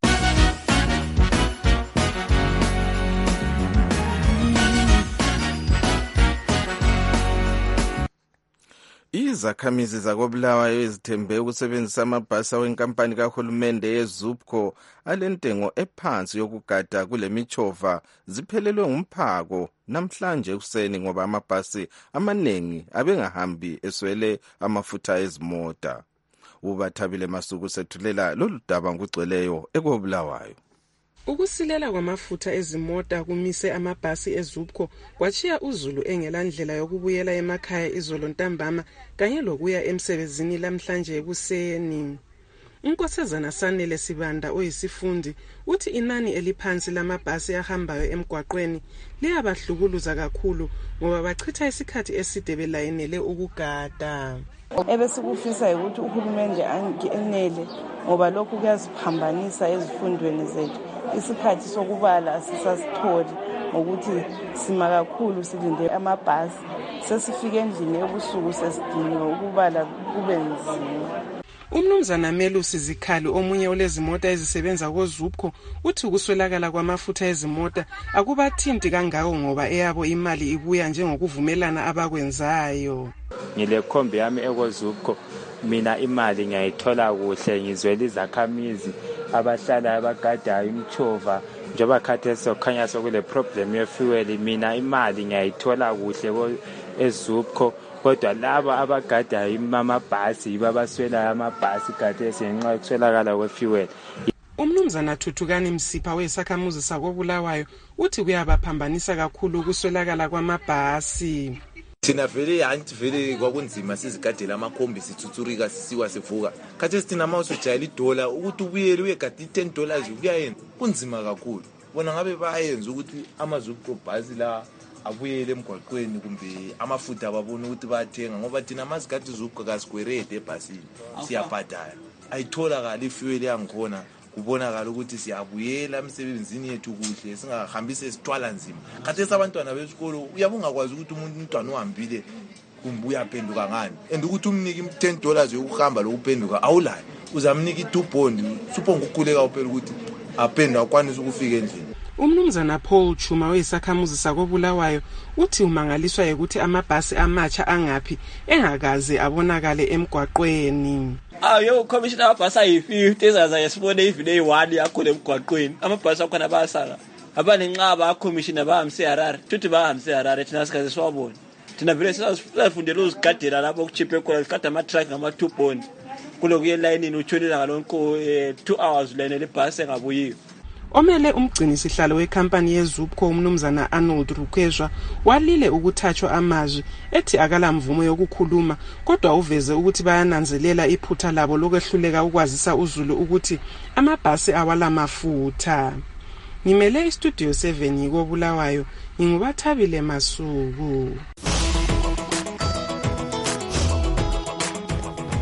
Izakhamizi zakoBulawayo ezithembe ukusebenzisa amabhasi awenkampani kahulumende yeZUPCO alentengo ephansi yokugada kule mitshova ziphelelwe ngumphako namhlanje ekuseni ngoba amabhasi amaningi abengahambi eswele amafutha ezimota. Ubathabile Masuku sethulela lolu daba ngugcweleyo ekoBulawayo. Ukusilela kwamafutha ezimota kumise amabhasi eZUPCO kwachiya uZulu engelandlela yokubuyela emakhaya izolo ntambama kanye lokuya emsebenzini lamhlanje ekuseni. Unkosazana Sanele Sibanda oyisifundi uthi inani eliphansi lamabhasi ahambayo emgwaqweni liyabahlukuluza kakhulu ngoba bachitha isikhathi eside belayinele ukugada. Ebesikufisa ukuthi uhulumende angenele ngoba lokhu kuyasiphambanisa ezifundweni zethu. Isikhathi sokubala asisasitholi ngokuthi sima kakhulu silinde amabhasi, sesifike endlini ebusuku sesidiniwe ukubala kube nzima. Umnumzana Melusi Zikhali omunye olezimota ezisebenza koZUPCO uthi ukuswelakala kwamafutha ezimota akubathinti kangako ngoba eyabo imali ibuya njengokuvumelana abakwenzayo. Ngile khombi yami ekoZUPCO mina imali ngiyayithola kuhle, ngizwela izakhamizi abahlala abagadayo imchova njengoba khathesi sokukhanya sokule problem yefuel, mina imali ngiyayithola kuhle eZUPCO, kodwa laba abagadayo amabhasi babaswela amabhasi khathesi ngenxa yokuswelakala kwefuel. Umnumzana Thuthukani Msipha wesakhamuzi sakoBulawayo uthi kuyabaphambanisa kakhulu ukuswelakala kwamabhasi. Thina vele anti vele kwakunzima sizigadela amakhombi sithutsurika sisiwa sivuka. Khathesi thina mawusujayela idola ukuthi ubuyele uyegada $10 kuyayenza kunzima kakhulu. Bona ngabe bayenza ukuthi amaZUPCO bhasi la abuyele emgwaqweni kumbe amafutha ababona ukuthi bayathenga ngoba thina masigadi ZUPCO kasigwerede ebhasini siyabhadala. Ayitholakala ifuel yangikhona kubonakala ukuthi siyabuyela emsebenzini yethu kuhle singahambise isithwala nzima. Khathesi abantwana besikolo uyabungakwazi ukuthi umntwana uhambile kumbe uyaphenduka ngani and ukuthi umnike $10 yokuhamba lokuphenduka awulayo, uzamnika i2 bond suphonga ukukhuleka uphela ukuthi aphendwa akwanisa ukufika endlini. Umnumzana Paul Chuma wesakhamuzi sakoBulawayo uthi umangaliswa ukuthi amabhasi amatsha angaphi engakaze abonakale emgwaqweni. Yo commissioner amabhasi ayi-50 ezaza yesibone even eyi-1 yakhona emgwaqweni. Amabhasi akhona bayasala abanenqaba akhomishina bahamse eHarare, tuthi bahamse eHarare thina sikaze siwabona. Thina vele sisafundela uzigadela lapho kuchiphe khona sigada ama-truck ngama-2 bond kulokuye elayinini utshonela ngalonke 2 hours ulayinele ibhasi engabuyiyo. Omele umgcini sihlalo wekhampani yeZUPCO umnumzana Arnold Rukwezwa walile ukuthathwa amazwi ethi akala mvumo yokukhuluma, kodwa uveze ukuthi bayananzelela iphutha labo lokwehluleka ukwazisa uZulu ukuthi amabhasi awala mafutha. Ngimele iStudio 7 ngikoBulawayo, ngingubathabile Masuku.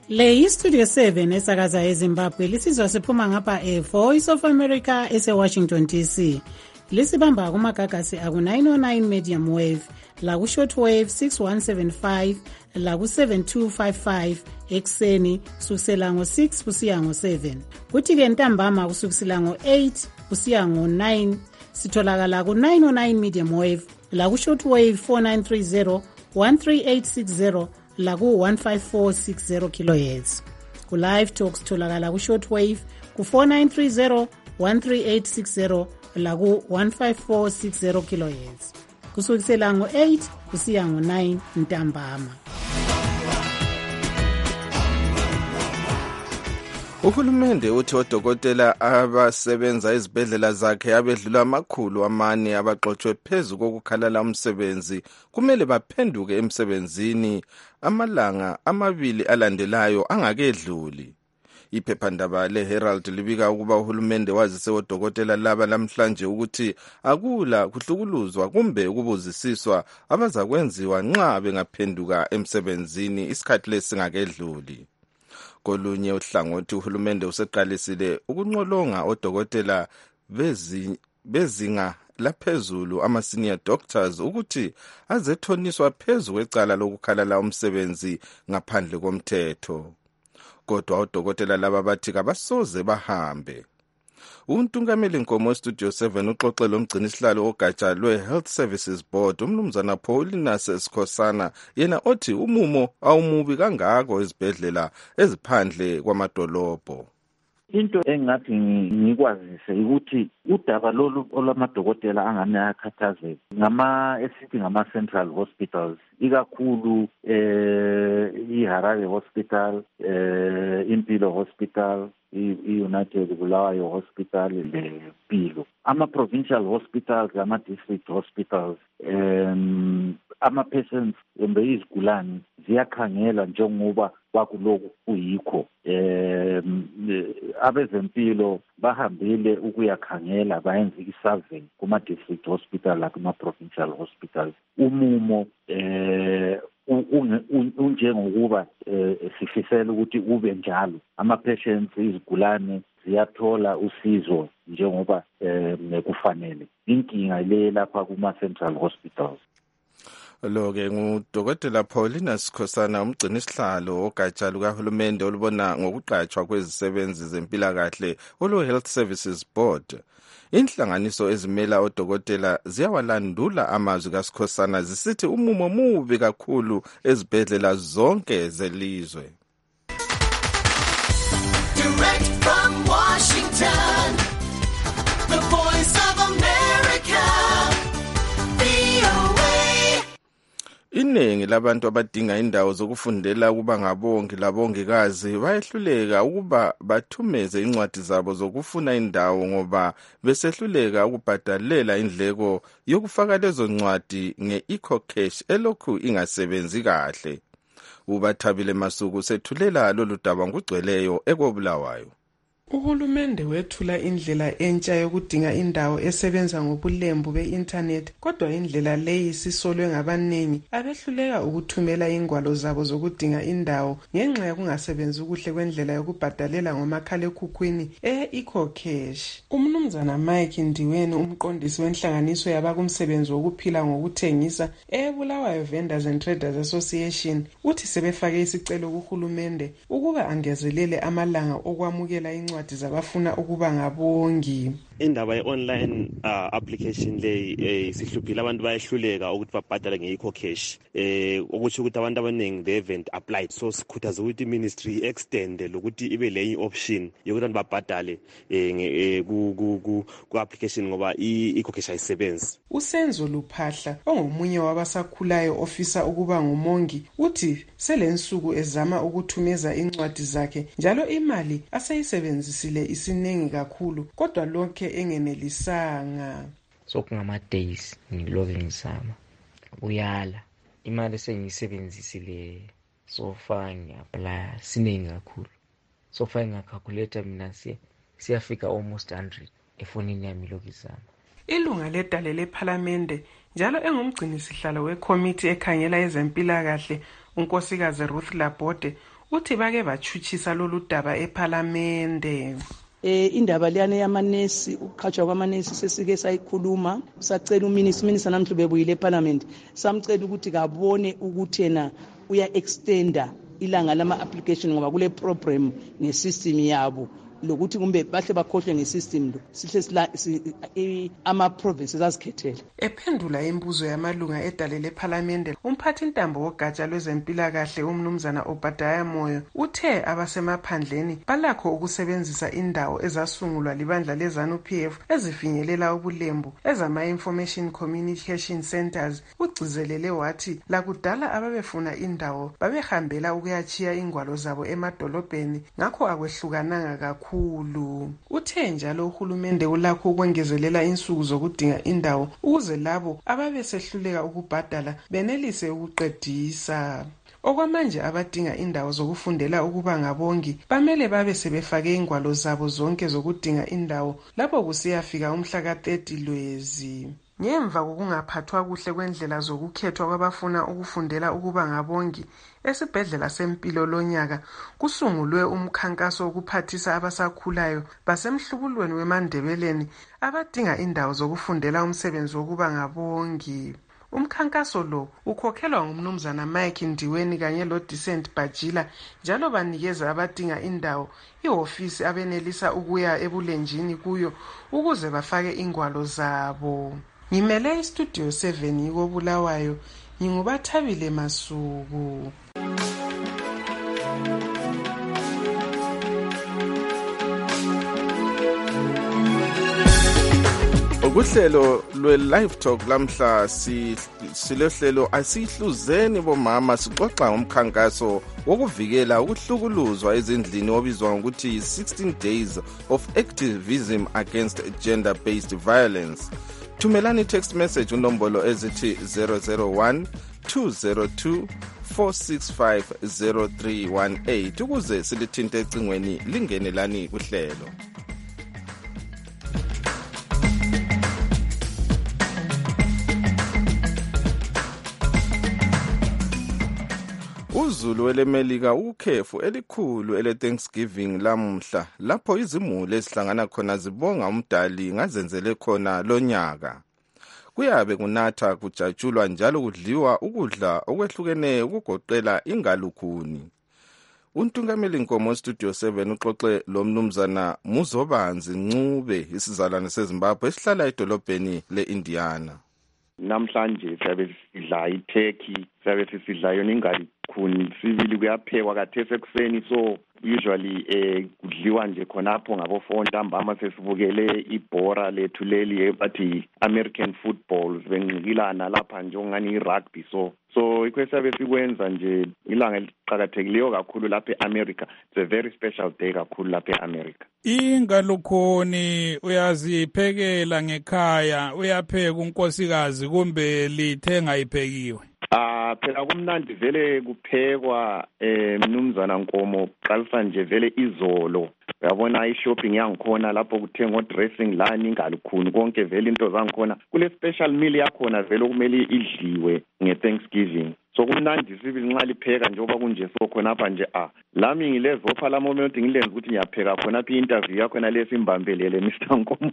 Le iStudio 7 esakaza eZimbabwe lisizwa siphuma ngapha Voice of America ese-Washington DC. Lisibamba kumagagasi aku-909 medium wave, laku-short wave 6175, laku-7255 ekseni kusukisela ngo-6 kusiya ngo-7. Kuthi-ke ntambama kusukisela ngo-8 kusiya ngo-9 sitholakala ku-909 medium wave, laku-short wave 4930, 13860, laku-15460 kHz. Ku-live talk sitholakala ku-short wave ku-4930, 13860, laku-15460 kHz kusukisela ngo-8 kusiya ngo-9 ntambama. Uhulumende uthi odokotela abasebenza ezibhedlela zakhe abedlula amakhulu abaxotshwe phezu kokukhalala umsebenzi kumele baphenduke emsebenzini amalanga 2 alandelayo angakedluli. Iphephandaba leHerald libika ukuba uhulumende wazise odokotela laba namhlanje ukuthi akula kuhlukuluzwa kumbe ukubuzisiswa abazakwenziwa nxa bengaphenduka emsebenzini isikhathi lesingakedluli. Kolunye uhlangothi uhulumende useqalisile ukunqolonga odokotela bezinga laphezulu ama-senior doctors ukuthi azethoniswa phezu kwecala lokukhalala umsebenzi ngaphandle komthetho. Kodwa odokotela laba bathi kabasoze bahambe. Untungameli Nkomo weStudio 7 uxoxela umgcinisihlalo ogatsha lwe-Health Services Board umnumzana Paulinus Sikhosana yena othi umumo awumubi kangako ezibhedlela eziphandle kwamadolobho. Into engathi ngikwazise ukuthi udaba lolu olamadokotela angane akhathazeke esithi ngama-central hospitals, ikakhulu iHarare Hospital, Impilo Hospital, i-United Bulawayo Hospital, lePilo. Ama-provincial hospitals, ama-district hospitals, ama-patients kumbe izigulane ziyakhangela njengoba kwakuloku kuyikho. Abezempilo bahambile ukuyakhangela bayenza i-survey kuma-district hospital lakuma-provincial hospitals. Umumo unjengokuba sifisela ukuthi ube njalo. Ama-patients, izigulane ziyathola usizo njengoba kufanele. Inkinga le lapha kuma-central hospitals. Lo-ke ngudokotela Paulinus Sikhosana umgcinisihlalo ogatsha lukahulumende olubona ngokuqatshwa kwezisebenzi zempilakahle olu-Health Services Board. Inhlanganiso ezimela odokotela ziyawalandula amazwi kaSikhosana zisithi umumo mubi kakhulu ezibhedlela zonke zelizwe. Direct from Washington, the Voice of America, VOA. Iningi labantu abadinga indawo zokufundela ukuba ngabongi labongikazi bayehluleka ukuba bathumeze incwadi zabo zokufuna indawo ngoba besehluleka ukubhadalela indleko yokufaka lezo ncwadi nge-EcoCash elokhu ingasebenzi kahle. Ubathabile Masuku sethulela lolu daba ngugcweleyo ekobulawayo. Uhulumende wethula indlela entsha yokudinga indawo esebenza ngobulembu be-internet, kodwa indlela leyi sisolwe ngabaningi abehluleka ukuthumela ingwalo zabo zokudinga indawo ngenxa yokungasebenzi kuhle kwendlela yokubhadalela ngomakhalekhukhwini e-EcoCash. Umnumzana Mike Ndiweni, umqondisi wenhlanganiso yabakumsebenzi wokuphila ngokuthengisa eBulawayo Vendors and Traders Association, uthi sebefake isicelo kuhulumende ukuba angezelele amalanga okwamukela incwadi zabafuna ukuba ngabongi. Indaba ye-online application leyi sihluphile abantu bayehluleka ukuthi babhadale nge-EcoCash, ukuthi ukuthi abantu abaningi they haven't applied. So sikhuthaza ukuthi ministry extend lokuthi ibe leyi option yokuthi abantu babhadale ku-application ngoba i-EcoCash ayisebenzi. Usenzo Luphahla ongomunye wabasakhulayo ofisa ukuba ngumongi uthi selensuku ezama ukuthumeza incwadi zakhe njalo imali aseyisebenzisile isiningi kakhulu kodwa lonke engenelisanga. Sokungama-days ngilove ngizama uyala imali sengiyisebenzisile so far ngi-apply siningi kakhulu. So far ngakhalculate mina siyafika almost 100 efonini yami lokizama. Ilunga ledale lephalamende njalo engumgcinisihlalo wekomiti ekhangela ezempilakahle unkosikazi Ruth Labode uthi bake bachutshisa lolu daba ephalamende. Indaba liyane yamanesi ukuqhatshwa kwamanesi sesike sayikhuluma sacela uminista namhla bebuyile eParliament samcela ukuthi kabone ukuthi yena uya extenda ilanga lama application ngoba kule program nesystem yabo lokuthi kumbe bahle bakhohlwe ngesystem lo sihle ama provinces azikhethela. Ephendula imibuzo yamalunga edalele eParliament, umphathi ntambo wogatsha lwezempilakahle umnumzana Obadiah Moyo uthe abasemaphandleni balakho ukusebenzisa indawo ezasungulwa libandla leZANU-PF ezifinyelela ubulembu ezama information communication centers. Ugcizelele wathi lakudala ababefuna indawo babehambela ukuyachiya ingwalo zabo emadolobheni ngakho akwehlukananga kakhulu. Uthe njalo uhulumende ulakho ukwengezelela insuku zokudinga indawo ukuze labo ababesehluleka ukubhadala benelise ukuqedisa. Okwamanje abadinga indawo zokufundela ukuba ngabongi bamele babe sebefake ingwalo zabo zonke zokudinga indawo lapho kusiyafika umhla ka-30 Lwezi. Ngemva kokungaphathwa kuhle kwendlela zokukhethwa kwabafuna ukufundela ukuba ngabongi, esibhedlela sempilo lonyaka kusungulwe umkhankaso wokuphathisa abasakhulayo basemhlubulweni weMandebeleni abadinga indawo zokufundela umsebenzi wokuba ngabongi. Umkhankaso lo ukhokhelwa ngumnumzana Mike Ndiweni kanye loDecent Bajila njalo banikeza abadinga indawo ihofisi abenelisa ukuya ebulenjini kuyo ukuze bafake ingwalo zabo. Ngimele iStudio 7 koBulawayo, nginguBathabile Masuku. Ukuhlelo lwe-Live Talk lamhla silohlelo asihluzeni bomama sixoxa ngomkhankaso wokuvikela ukuhlukuluzwa ezindlini obizwa ngokuthi 16 Days of Activism Against Gender-Based Violence. Thumelani text message unombolo ezithi 001 202 465 0318 ukuze silithinte ecingweni lingenelani kuhlelo. Uzulu welemelika ukhefu elikhulu ele-Thanksgiving lamhla lapho izimuli ezihlangana khona zibonga umdali ngazenzele khona lonyaka. Kuyabe kunatha kujatshulwa njalo kudliwa ukudla okwehlukeneyo ukugoqela ingalukhuni. Untungameli Nkomo Studio 7 uxoxe lo mnumzana Muzobanzi Ncube isizalwane seZimbabwe esihlala edolobheni le-Indiana. Namhlanje siyabe sidla iturkey, siyabe sidla yona ingalukhuni sibili kuyaphekwa kathesi ekuseni, so usually kudliwa nje khonapho ngabo4 ntambama sesibukele ibhora lethu leli bathi American football benqikilana lapha nje ongani irugby, so ikwesiyabe sikwenza nje ilanga eliqhakathekileyo kakhulu lapha eAmerica. It's a very special day kakhulu lapha eAmerica. Ingalukhuni uyaziphekela ngekhaya, uyapheka unkosikazi kumbe lithenga iphekiwe? Phela kumnandi vele kuphekwa mnumzana Nkomo, qalisa nje vele izolo. Uyabona i-shopping yangikhona lapho kuthengwa dressing lani ingalukhuni konke vele into zangikhona. Kule special meal yakhona vele kumele idliwe nge-Thanksgiving. So kumnandi sibili nxa lipheka njengoba kunje so khonapha nje lami ngilezopha la moment ngilenza ukuthi ngiyapheka khonapha i-interview yakhona lesimbambelele Mr. Nkomo.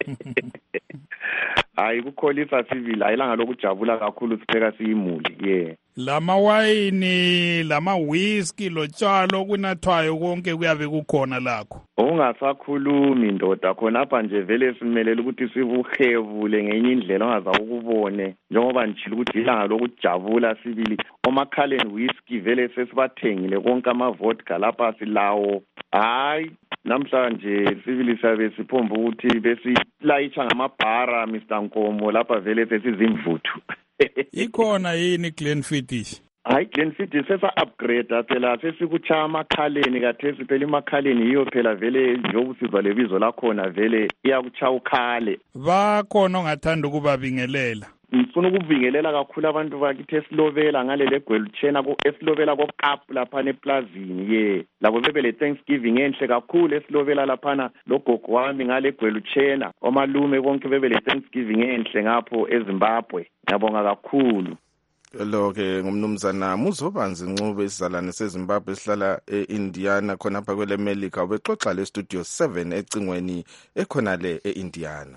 Hayi kukholisa sibili ayilanga lokujabula kakhulu sipheka siyimuli. Yeah. Lama wayini, lama whisky, lotshalo kunathwayo konke kuyabe kukhona lakho. Ungasakhulumi ndoda khonapha nje vele simelele ukuthi sibuhevule ngenye indlela ongaza ukubone njengoba ngichila ukuthi ilanga lokujabula sibili. Omakhaleni whisky vele sesibathengile konke ama-vodka lapha silawo. Hayi namhlanje sibili sabe siphomba ukuthi besilayitsha ngamabhara Mr. Nkomo lapha vele sesizimvuthu. Ikhona yini Glenfiddich? Hayi Glenfiddich sesa-upgrade phela sesikuchaya amakhaleni kathesi phela imakhaleni yiyo phela vele njengoba usizwa lebizo lakhona vele iyakuchaya ukhale. Bakhona ongathanda ukubabingelela? Ngifuna ukubingelela kakhulu abantu bakithi esilobela ngalele gwelutshena esilobela koKapu lapha eplazini labo bebe le Thanksgiving enhle kakhulu esilobela laphana logogo wami ngale gwelutshena omalume bonke bebe le Thanksgiving enhle ngapho eZimbabwe. Ngiyabonga kakhulu. Lo-ke ngumnumzana Muzobanzi Ncube isizalwane seZimbabwe esihlala e-Indiana khonapha kwele Melika ubexoxa le studio 7 ecingweni ekhona le e-Indiana.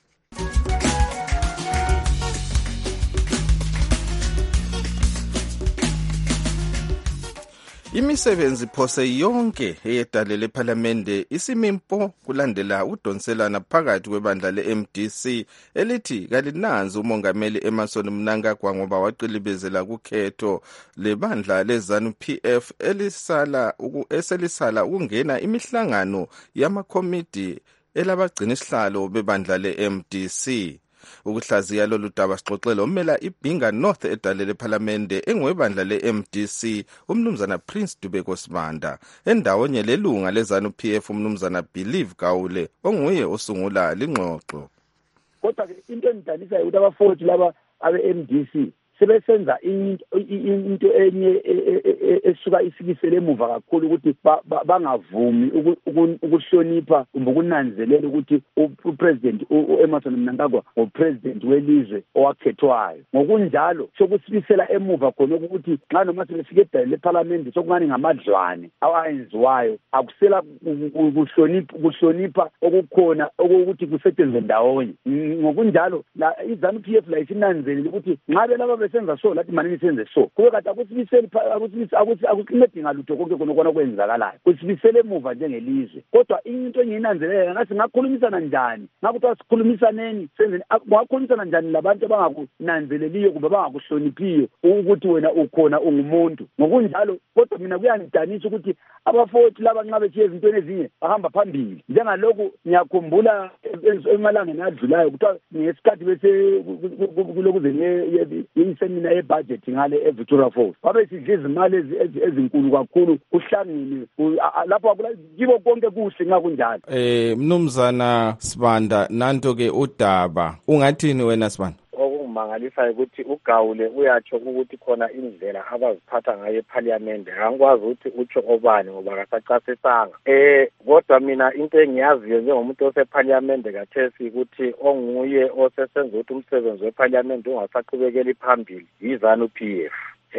Imisebenzi phose yonke eyedalele ePhalamende isimimpo kulandela udonselana phakathi kwebandla le-MDC elithi kalinanzi umongameli Emmerson Mnangagwa ngoba waqilibezela kukhetho lebandla leZANU-PF eselisala ukungena imihlangano yamakomiti elabagcina isihlalo bebandla le-MDC. Ukuhlaziya lolu daba sixoxela umela iBhinga North edalele ePhalamende engwebandla le-MDC umnumzana Prince Dubeko Sibanda endawonye lelunga leZANU-PF umnumzana Believe Gawule onguye osungula lingxoxo. Kodwa into enidanisayo ukuthi abafowethu laba abe-MDC sebesenza into enye esuka isikisele emuva kakhulu ukuthi bangavumi ukuhlonipha kumbe ukunanzelela ukuthi upresident uEmmerson Mnangagwa ngopresident welizwe owakhethwayo. Ngokunjalo sokusibisela emuva khona ukuthi nxa noma sebefike edalele ePhalamende sokungani ngamadlwane awayenziwayo akusela kuhlonipha okukhona okuthi kusetshenzwe ndawonye. Ngokunjalo la iZANU-PF la isinanzelile ukuthi ngabe laba senza so lathi manini senze so kube kade akusibiseli akusincedi ngalutho konke khona kwenzakalayo kusibisele emuva njengelizwe. Kodwa into engiyinanzelela ngathi ngakhulumisana njani ngakuthi asikhulumisaneni senzeni ngakhulumisana njani labantu abangakunanzeleliyo kumbe abangakuhloniphiyo ukuthi wena ukhona ungumuntu. Ngokunjalo kodwa mina kuyangidanisa ukuthi abafowethu laba nxa bethi izintweni ezinye bahamba phambili njengalokhu ngiyakhumbula emalangeni adlulayo kuthiwa ngesikhathi bese kulokuze isemina yebudget ngale eVictoria Falls babe sidla izimali ezinkulu kakhulu uhlangene lapho kibo konke kuhle ngakunjalo. Mnumzana Sibanda nanto ke udaba ungathini wena Sibanda? Okumangalisayo ukuthi uGawule uyatsho ukuthi khona indlela abaziphatha ngayo ePhalamende angikwazi ukuthi utsho obani ngoba akasacasisanga. Kodwa mina into engiyaziyo njengomuntu osePhalamende kathesi ukuthi onguye osesenza ukuthi umsebenzi wePhalamende ungasaqhubekeli phambili iZANU-PF.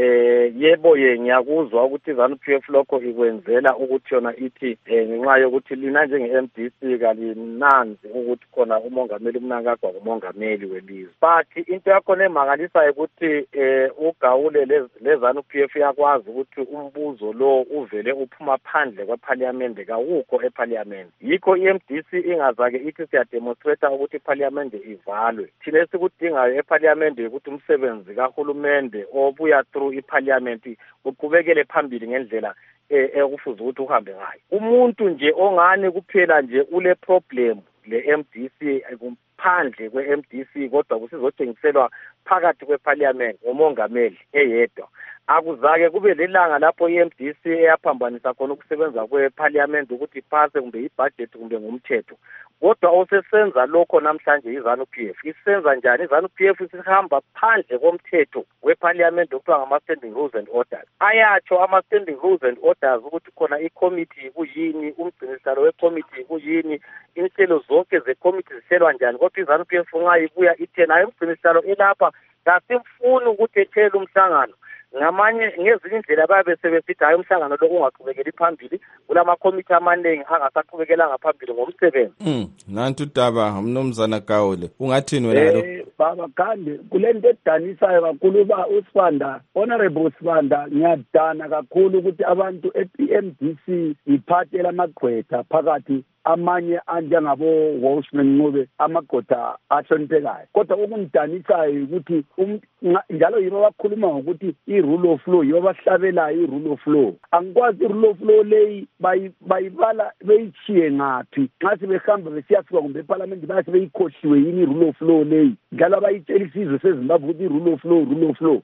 Yebo ngiyakuzwa ukuthi iZANU-PF lokho ikwenzela ukuthi yona ithi ngenxa yokuthi lina njenge-MDC kalinanzi ukuthi khona umongameli Mnangagwa ngumongameli welizwe. But into yakhona emangalisayo ukuthi uGawule leZANU-PF yakwazi ukuthi umbuzo lo uvele uphuma phandle kwePhalamende kawukho ePhalamende. Yikho iMDC ingazake ithi siyademonstrate ukuthi iPhalamende ivalwe. Thina esikudingayo ePhalamende ukuthi umsebenzi kahulumende obuya iPhalamende uqhubekele phambili ngendlela ekufuza ukuthi uhambe ngayo. Umuntu nje ongane kuphela nje ule problem le-MDC kuphandle kwe-MDC kodwa kusizotshengiselwa phakathi kwePhalamende ngomongameli eyedwa. Akuzake kube lelanga lapho iMDC eyaphambanisa khona ukusebenza kwePhalamende ukuthi iphase kumbe ibudget kumbe ngomthetho. Kodwa osesenza lokho namhlanje iZANU-PF isenza njani? iZANU-PF isihamba phandle komthetho wePhalamende okuthiwa ngama-standing rules and orders. Ayatsho ama-standing rules and orders ukuthi khona i-committee kuyini, umgcinisihlalo we-committee kuyini, inhlelo zonke ze-committee zihlelwa njani. Kodwa iZANU-PF nxa ibuya ithe nayo umgcinisihlalo elapha kasimfuni ukuthi ethele umhlangano. Ngamanye ngezinye indlela babe sebesithi hayi umhlangano lo ungaqhubekeli phambili kulamakomiti amaningi angasaqhubekelanga phambili ngomsebenzi. Nantu daba umnumzana Gawule ungathini wena lo? Baba Gande kulento edanisayo kakhulu uba uSibanda Honorable Sibanda ngiyadana kakhulu ukuthi abantu eMDC iphathela amagqwetha phakathi amanye anjengabo Walshman Ncube amagqwetha ahloniphekayo. Kodwa okungidanisayo ukuthi njalo yibo bakhuluma ngokuthi i-rule of law yibo bahlabelayo i-rule of law. Angikwazi i-rule of law leyi bayibala beyichiye ngaphi nxa sebehamba besiyafika kumbe ePhalamende base beyikhohliwe yini i-rule of law leyi njalo abayitshela isizwe seZimbabwe ukuthi i-rule of law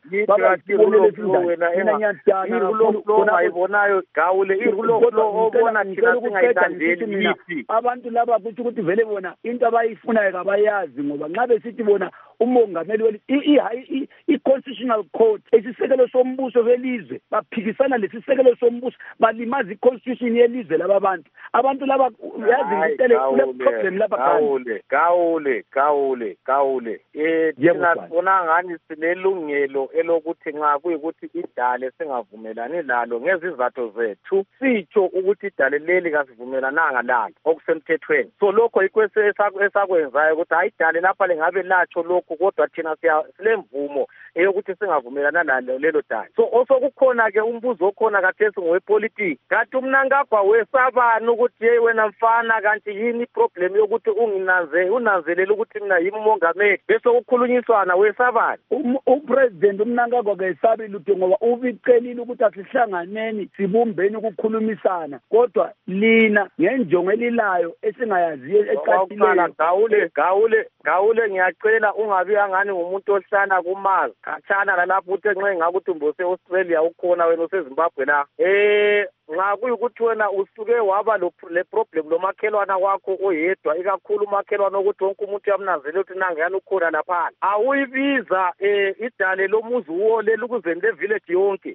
ayibonayo Gawule i-rule of law obona thina singayithandeli. Abantu laba kuthi ukuthi vele bona into abayifunayo kabayazi ngoba nxa besithi bona umongameli i-constitutional court isisekelo sombuso welizwe baphikisana lesisekelo sombuso balimaza i-constitution yelizwe laba abantu laba yazi kule problem lapha Gawule thina sibona ngani sinelungelo elokuthi nxa kuyikuthi idale singavumelani lalo ngezizathu zethu sitsho ukuthi idale leli kasivumelananga lalo okusemthethweni so lokho ikwese esakwenzayo ukuthi hayi idale lapha lengabe latsho lokho kodwa thina silemvumo eyokuthi singavumelana nalo lelo dale so osokukhona ke umbuzo okhona kathesi ngowepolitiki kathi umnankagwa wesabani ukuthi hey wena mfana kanti yini problem yokuthi unanzelela ukuthi mina yimi umongameli bese ukukhulunyiswana wesabani upresident umnankagwa kesabi lutho ngoba ubicelile ukuthi asihlanganeni sibumbeni ukukhulumisana kodwa lina ngenjongo elilayo esingayaziyo ecacileyo Gawule ngiyacela ungabi angani ngumuntu ohlala kumazi khatshana lalapho uthe nxa ngakuthi mbose Australia ukhona wena useZimbabwe la nxa kuyikuthi wena usuke waba le problem lomakhelwana wakho oyedwa ikakhulu umakhelwana ukuthi wonke umuntu uyamnanzelela ukuthi nangeyani ukhona lapha awuyibiza idale lomuzi uwole ukuzeni le village yonke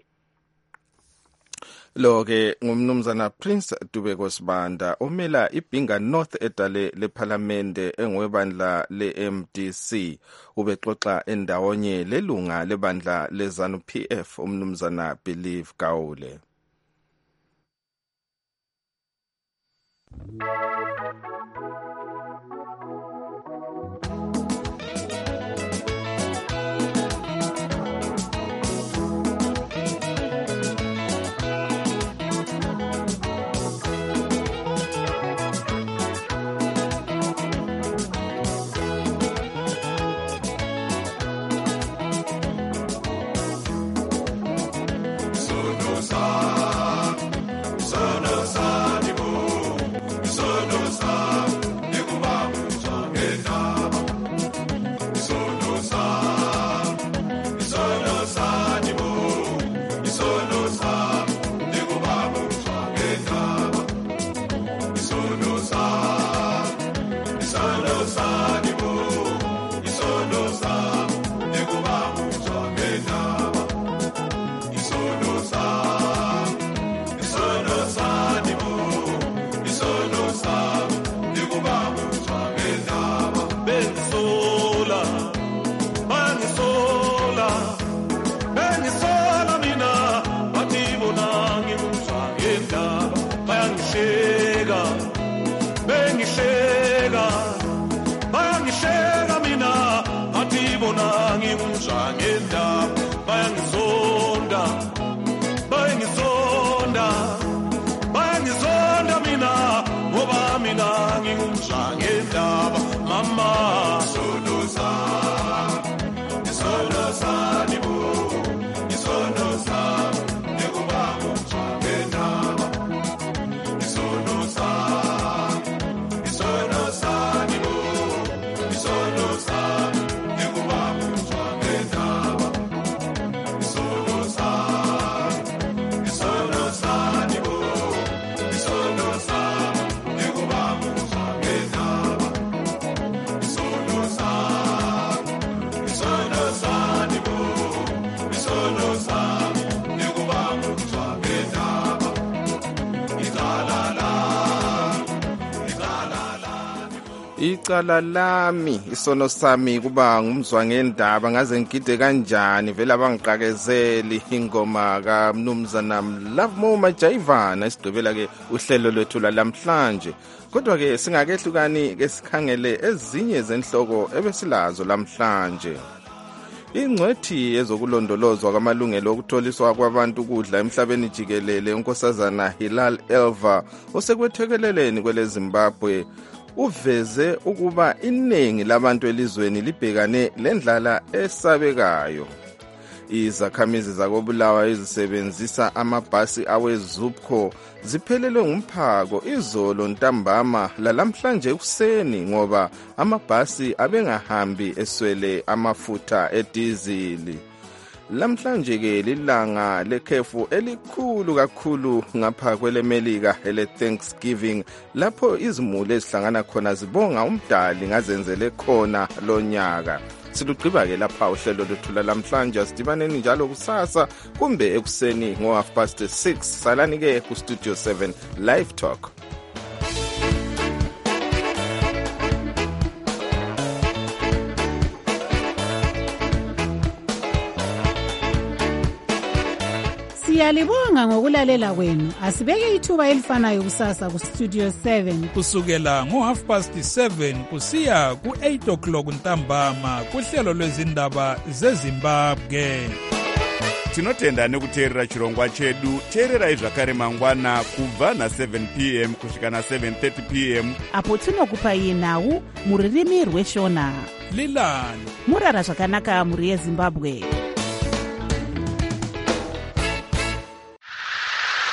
Lo-ke ngumnumzana Prince Dubeko Sibanda omela iBinga North edale lephalamende engwebandla le-MDC ubexoxa endawonye lelunga lebandla leZANU PF umnumzana Believe Gawule. Icala lami isono sami kuba ngumzwa ngendaba ngaze ngigide kanjani vele abangiqakezeli ingoma kaMnumzana Love Mo Majayivana isidobela ke uhlelo lwethu lamhlanje kodwa ke singakehlukani ke sikhangele ezinye zenhloko ebesilazo lamhlanje. Ingcwethi ezokulondolozwa kwamalungelo okutholiswa kwabantu ukudla emhlabeni jikelele unkosazana Hilal Elva osekwethekeleleni kwele Zimbabwe uveze ukuba iningi labantu elizweni libhekane lendlala esabekayo. Izakhamizi zakobulawa ezisebenzisa amabhasi aweZUPCO ziphelelwe ngumphako izolo ntambama lalamhlanje ekuseni ngoba amabhasi abengahambi eswele amafutha edizili. Lamhlanje ke lilanga lekhefu elikhulu kakhulu ngapha kwelemelika ele Thanksgiving lapho izimuli ezihlangana khona zibonga umdali ngazenzele khona lonyaka. silugqiba-ke lapha uhlelo lwethu lalamhlanje. Sidibaneni njalo kusasa kumbe ekuseni ngo-6:30. Salani-ke kustudio 7 Live Talk. Siyalibonga ngokulalela kwenu. Asibeke ithuba elifanayo kusasa kustudio 7 kusukela ngo-7:30 kusiya ku-8 o'clock ntambama kuhlelo lwezindaba zeZimbabwe. Tinotenda nekuteerera chirongwa chedu. Teererai zvakare mangwana kubva na7 p.m. kusvika na7:30 p.m. apo tinokupai nhau muririmi rweshona. Lilani murara zvakanaka muri yeZimbabwe.